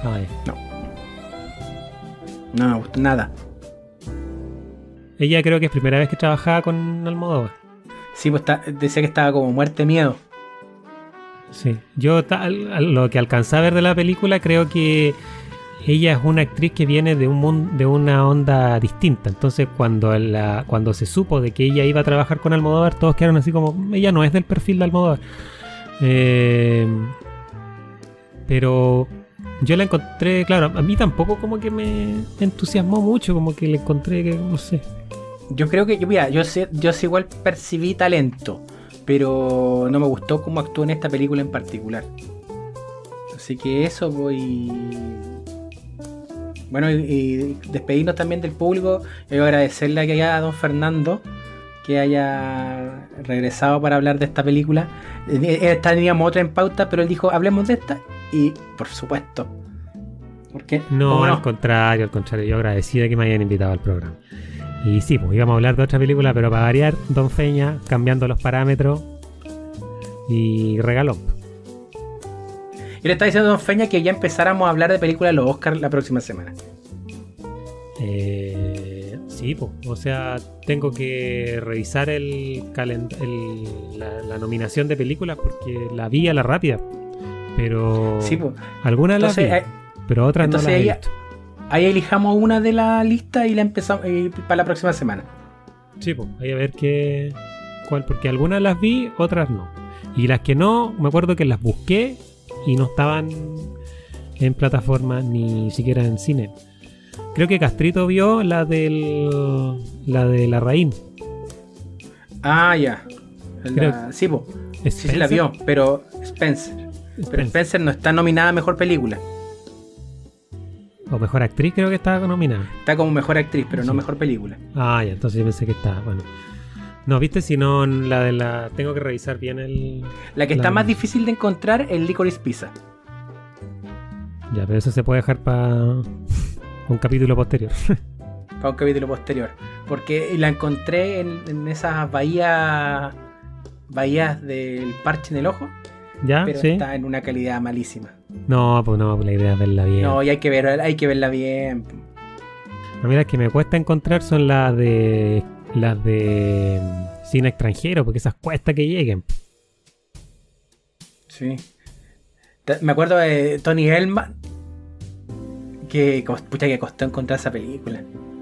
No me gustó nada. Ella creo que es primera vez que trabajaba con Almodóvar. Sí, pues decía que estaba como muerte miedo. Sí, yo lo que alcancé a ver de la película, creo que ella es una actriz que viene de una onda distinta. Entonces cuando se supo de que ella iba a trabajar con Almodóvar, todos quedaron así como, ella no es del perfil de Almodóvar. Pero yo la encontré, claro, a mí tampoco como que me entusiasmó mucho, como que le encontré que, no sé. Yo creo que, yo sí igual percibí talento, pero no me gustó cómo actuó en esta película en particular. Así que eso voy. Bueno, y despedirnos también del público. Quiero agradecerle a don Fernando que haya regresado para hablar de esta película. Teníamos otra en pauta, pero él dijo, hablemos de esta. Y por supuesto. ¿Por qué? No, al contrario. Yo agradecido de que me hayan invitado al programa. Y sí, pues íbamos a hablar de otra película, pero para variar, Don Feña cambiando los parámetros y regaló. Yo le estaba diciendo a Don Feña que ya empezáramos a hablar de películas de los Oscars la próxima semana. Sí, pues, o sea, tengo que revisar la nominación de películas porque la vi a la rápida. Pero sí, pues. Algunas las vi, pero otras no las he visto. Ahí elijamos una de la lista y la empezamos para la próxima semana. Sí, pues, ahí a ver cuál, porque algunas las vi, otras no. Y las que no, me acuerdo que las busqué y no estaban en plataforma ni siquiera en cine. Creo que Castrito vio la de Larraín. Ah, ya. Sí, po. Sí la vio, pero Spencer. Pero Spencer no está nominada a Mejor Película. O Mejor Actriz creo que estaba nominada. Está como Mejor Actriz, pero sí. No Mejor Película. Ah, ya, entonces yo pensé que estaba, bueno. No, viste, si no, tengo que revisar bien La que está más difícil de encontrar es Licorice Pizza. Ya, pero eso se puede dejar para un capítulo posterior. Para un capítulo posterior. Porque la encontré en esas bahías del parche en el ojo. Ya, pero sí. Está en una calidad malísima. No, pues la idea es verla bien. No, y hay que verla bien. A mí las que me cuesta encontrar son las de cine extranjero, porque esas cuesta que lleguen. Sí. Me acuerdo de Tony Hellman, que costó encontrar esa película.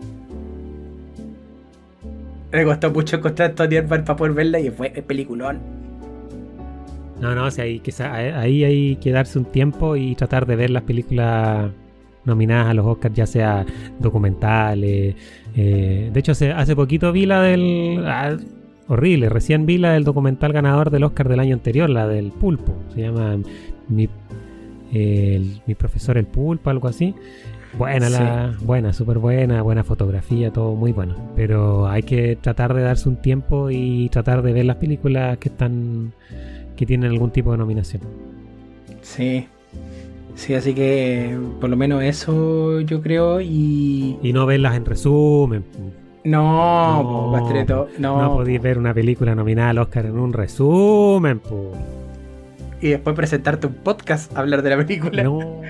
Me costó mucho encontrar a Tony Hellman para poder verla y fue peliculón. No, o sea, ahí hay que darse un tiempo y tratar de ver las películas nominadas a los Oscars, ya sea documentales. De hecho, hace poquito vi la del... horrible, recién vi la del documental ganador del Oscar del año anterior, la del Pulpo. Se llama Mi profesor el Pulpo, algo así. Buena, sí. Súper buena fotografía, todo muy bueno. Pero hay que tratar de darse un tiempo y tratar de ver las películas que tienen algún tipo de nominación. Sí, así que por lo menos eso yo creo y no verlas en resumen. No, Castreto, no. No podéis ver una película nominada al Oscar en un resumen, po. Y después presentarte un podcast a hablar de la película.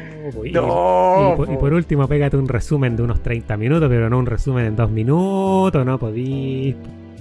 Y por último, pégate un resumen de unos 30 minutos, pero no un resumen en 2 minutos, no podís.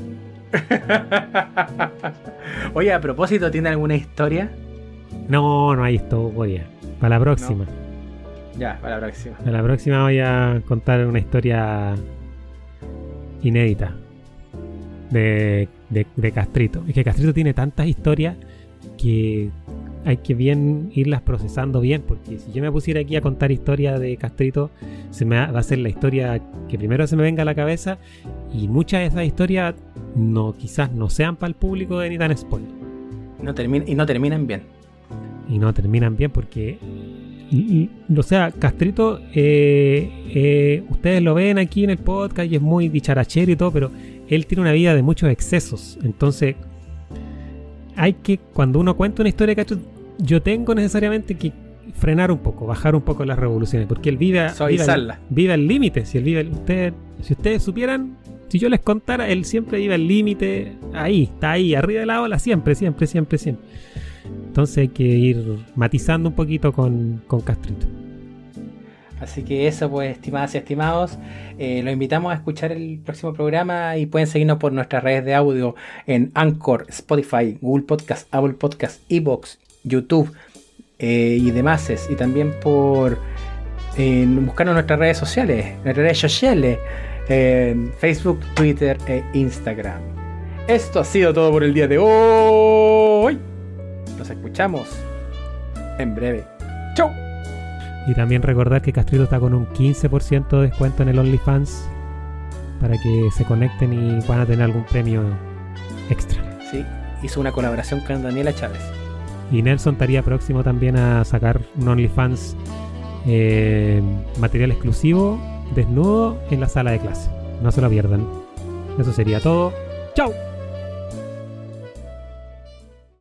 Oye, a propósito, ¿tiene alguna historia? No hay historia. Para la próxima. No. Ya, para la próxima. Para la próxima voy a contar una historia inédita de Castrito. Es que Castrito tiene tantas historias que hay que irlas procesando bien, porque si yo me pusiera aquí a contar historias de Castrito, va a ser la historia que primero se me venga a la cabeza, y muchas de esas historias quizás no sean para el público de Ni Tan Spoiler. No terminan bien. Y no terminan bien porque... o sea, Castrito, ustedes lo ven aquí en el podcast y es muy dicharachero y todo, pero él tiene una vida de muchos excesos. Entonces, cuando uno cuenta una historia de Castrito, yo tengo necesariamente que frenar un poco, bajar un poco las revoluciones, porque él vive al límite. Si ustedes supieran, si yo les contara, él siempre vive al límite, está ahí, arriba de la ola, siempre. Entonces hay que ir matizando un poquito con Castrito. Así que eso, pues, estimadas y estimados, los invitamos a escuchar el próximo programa y pueden seguirnos por nuestras redes de audio en Anchor, Spotify, Google Podcast, Apple Podcast, iVoox, YouTube y demás. Y también por buscarnos en nuestras redes sociales, Facebook, Twitter e Instagram. Esto ha sido todo por el día de hoy. Nos escuchamos en breve. ¡Chau! Y también recordar que Castrito está con un 15% de descuento en el OnlyFans para que se conecten y puedan tener algún premio extra. Sí, hizo una colaboración con Daniela Chávez. Y Nelson estaría próximo también a sacar un OnlyFans material exclusivo, desnudo, en la sala de clase. No se lo pierdan. Eso sería todo. ¡Chau!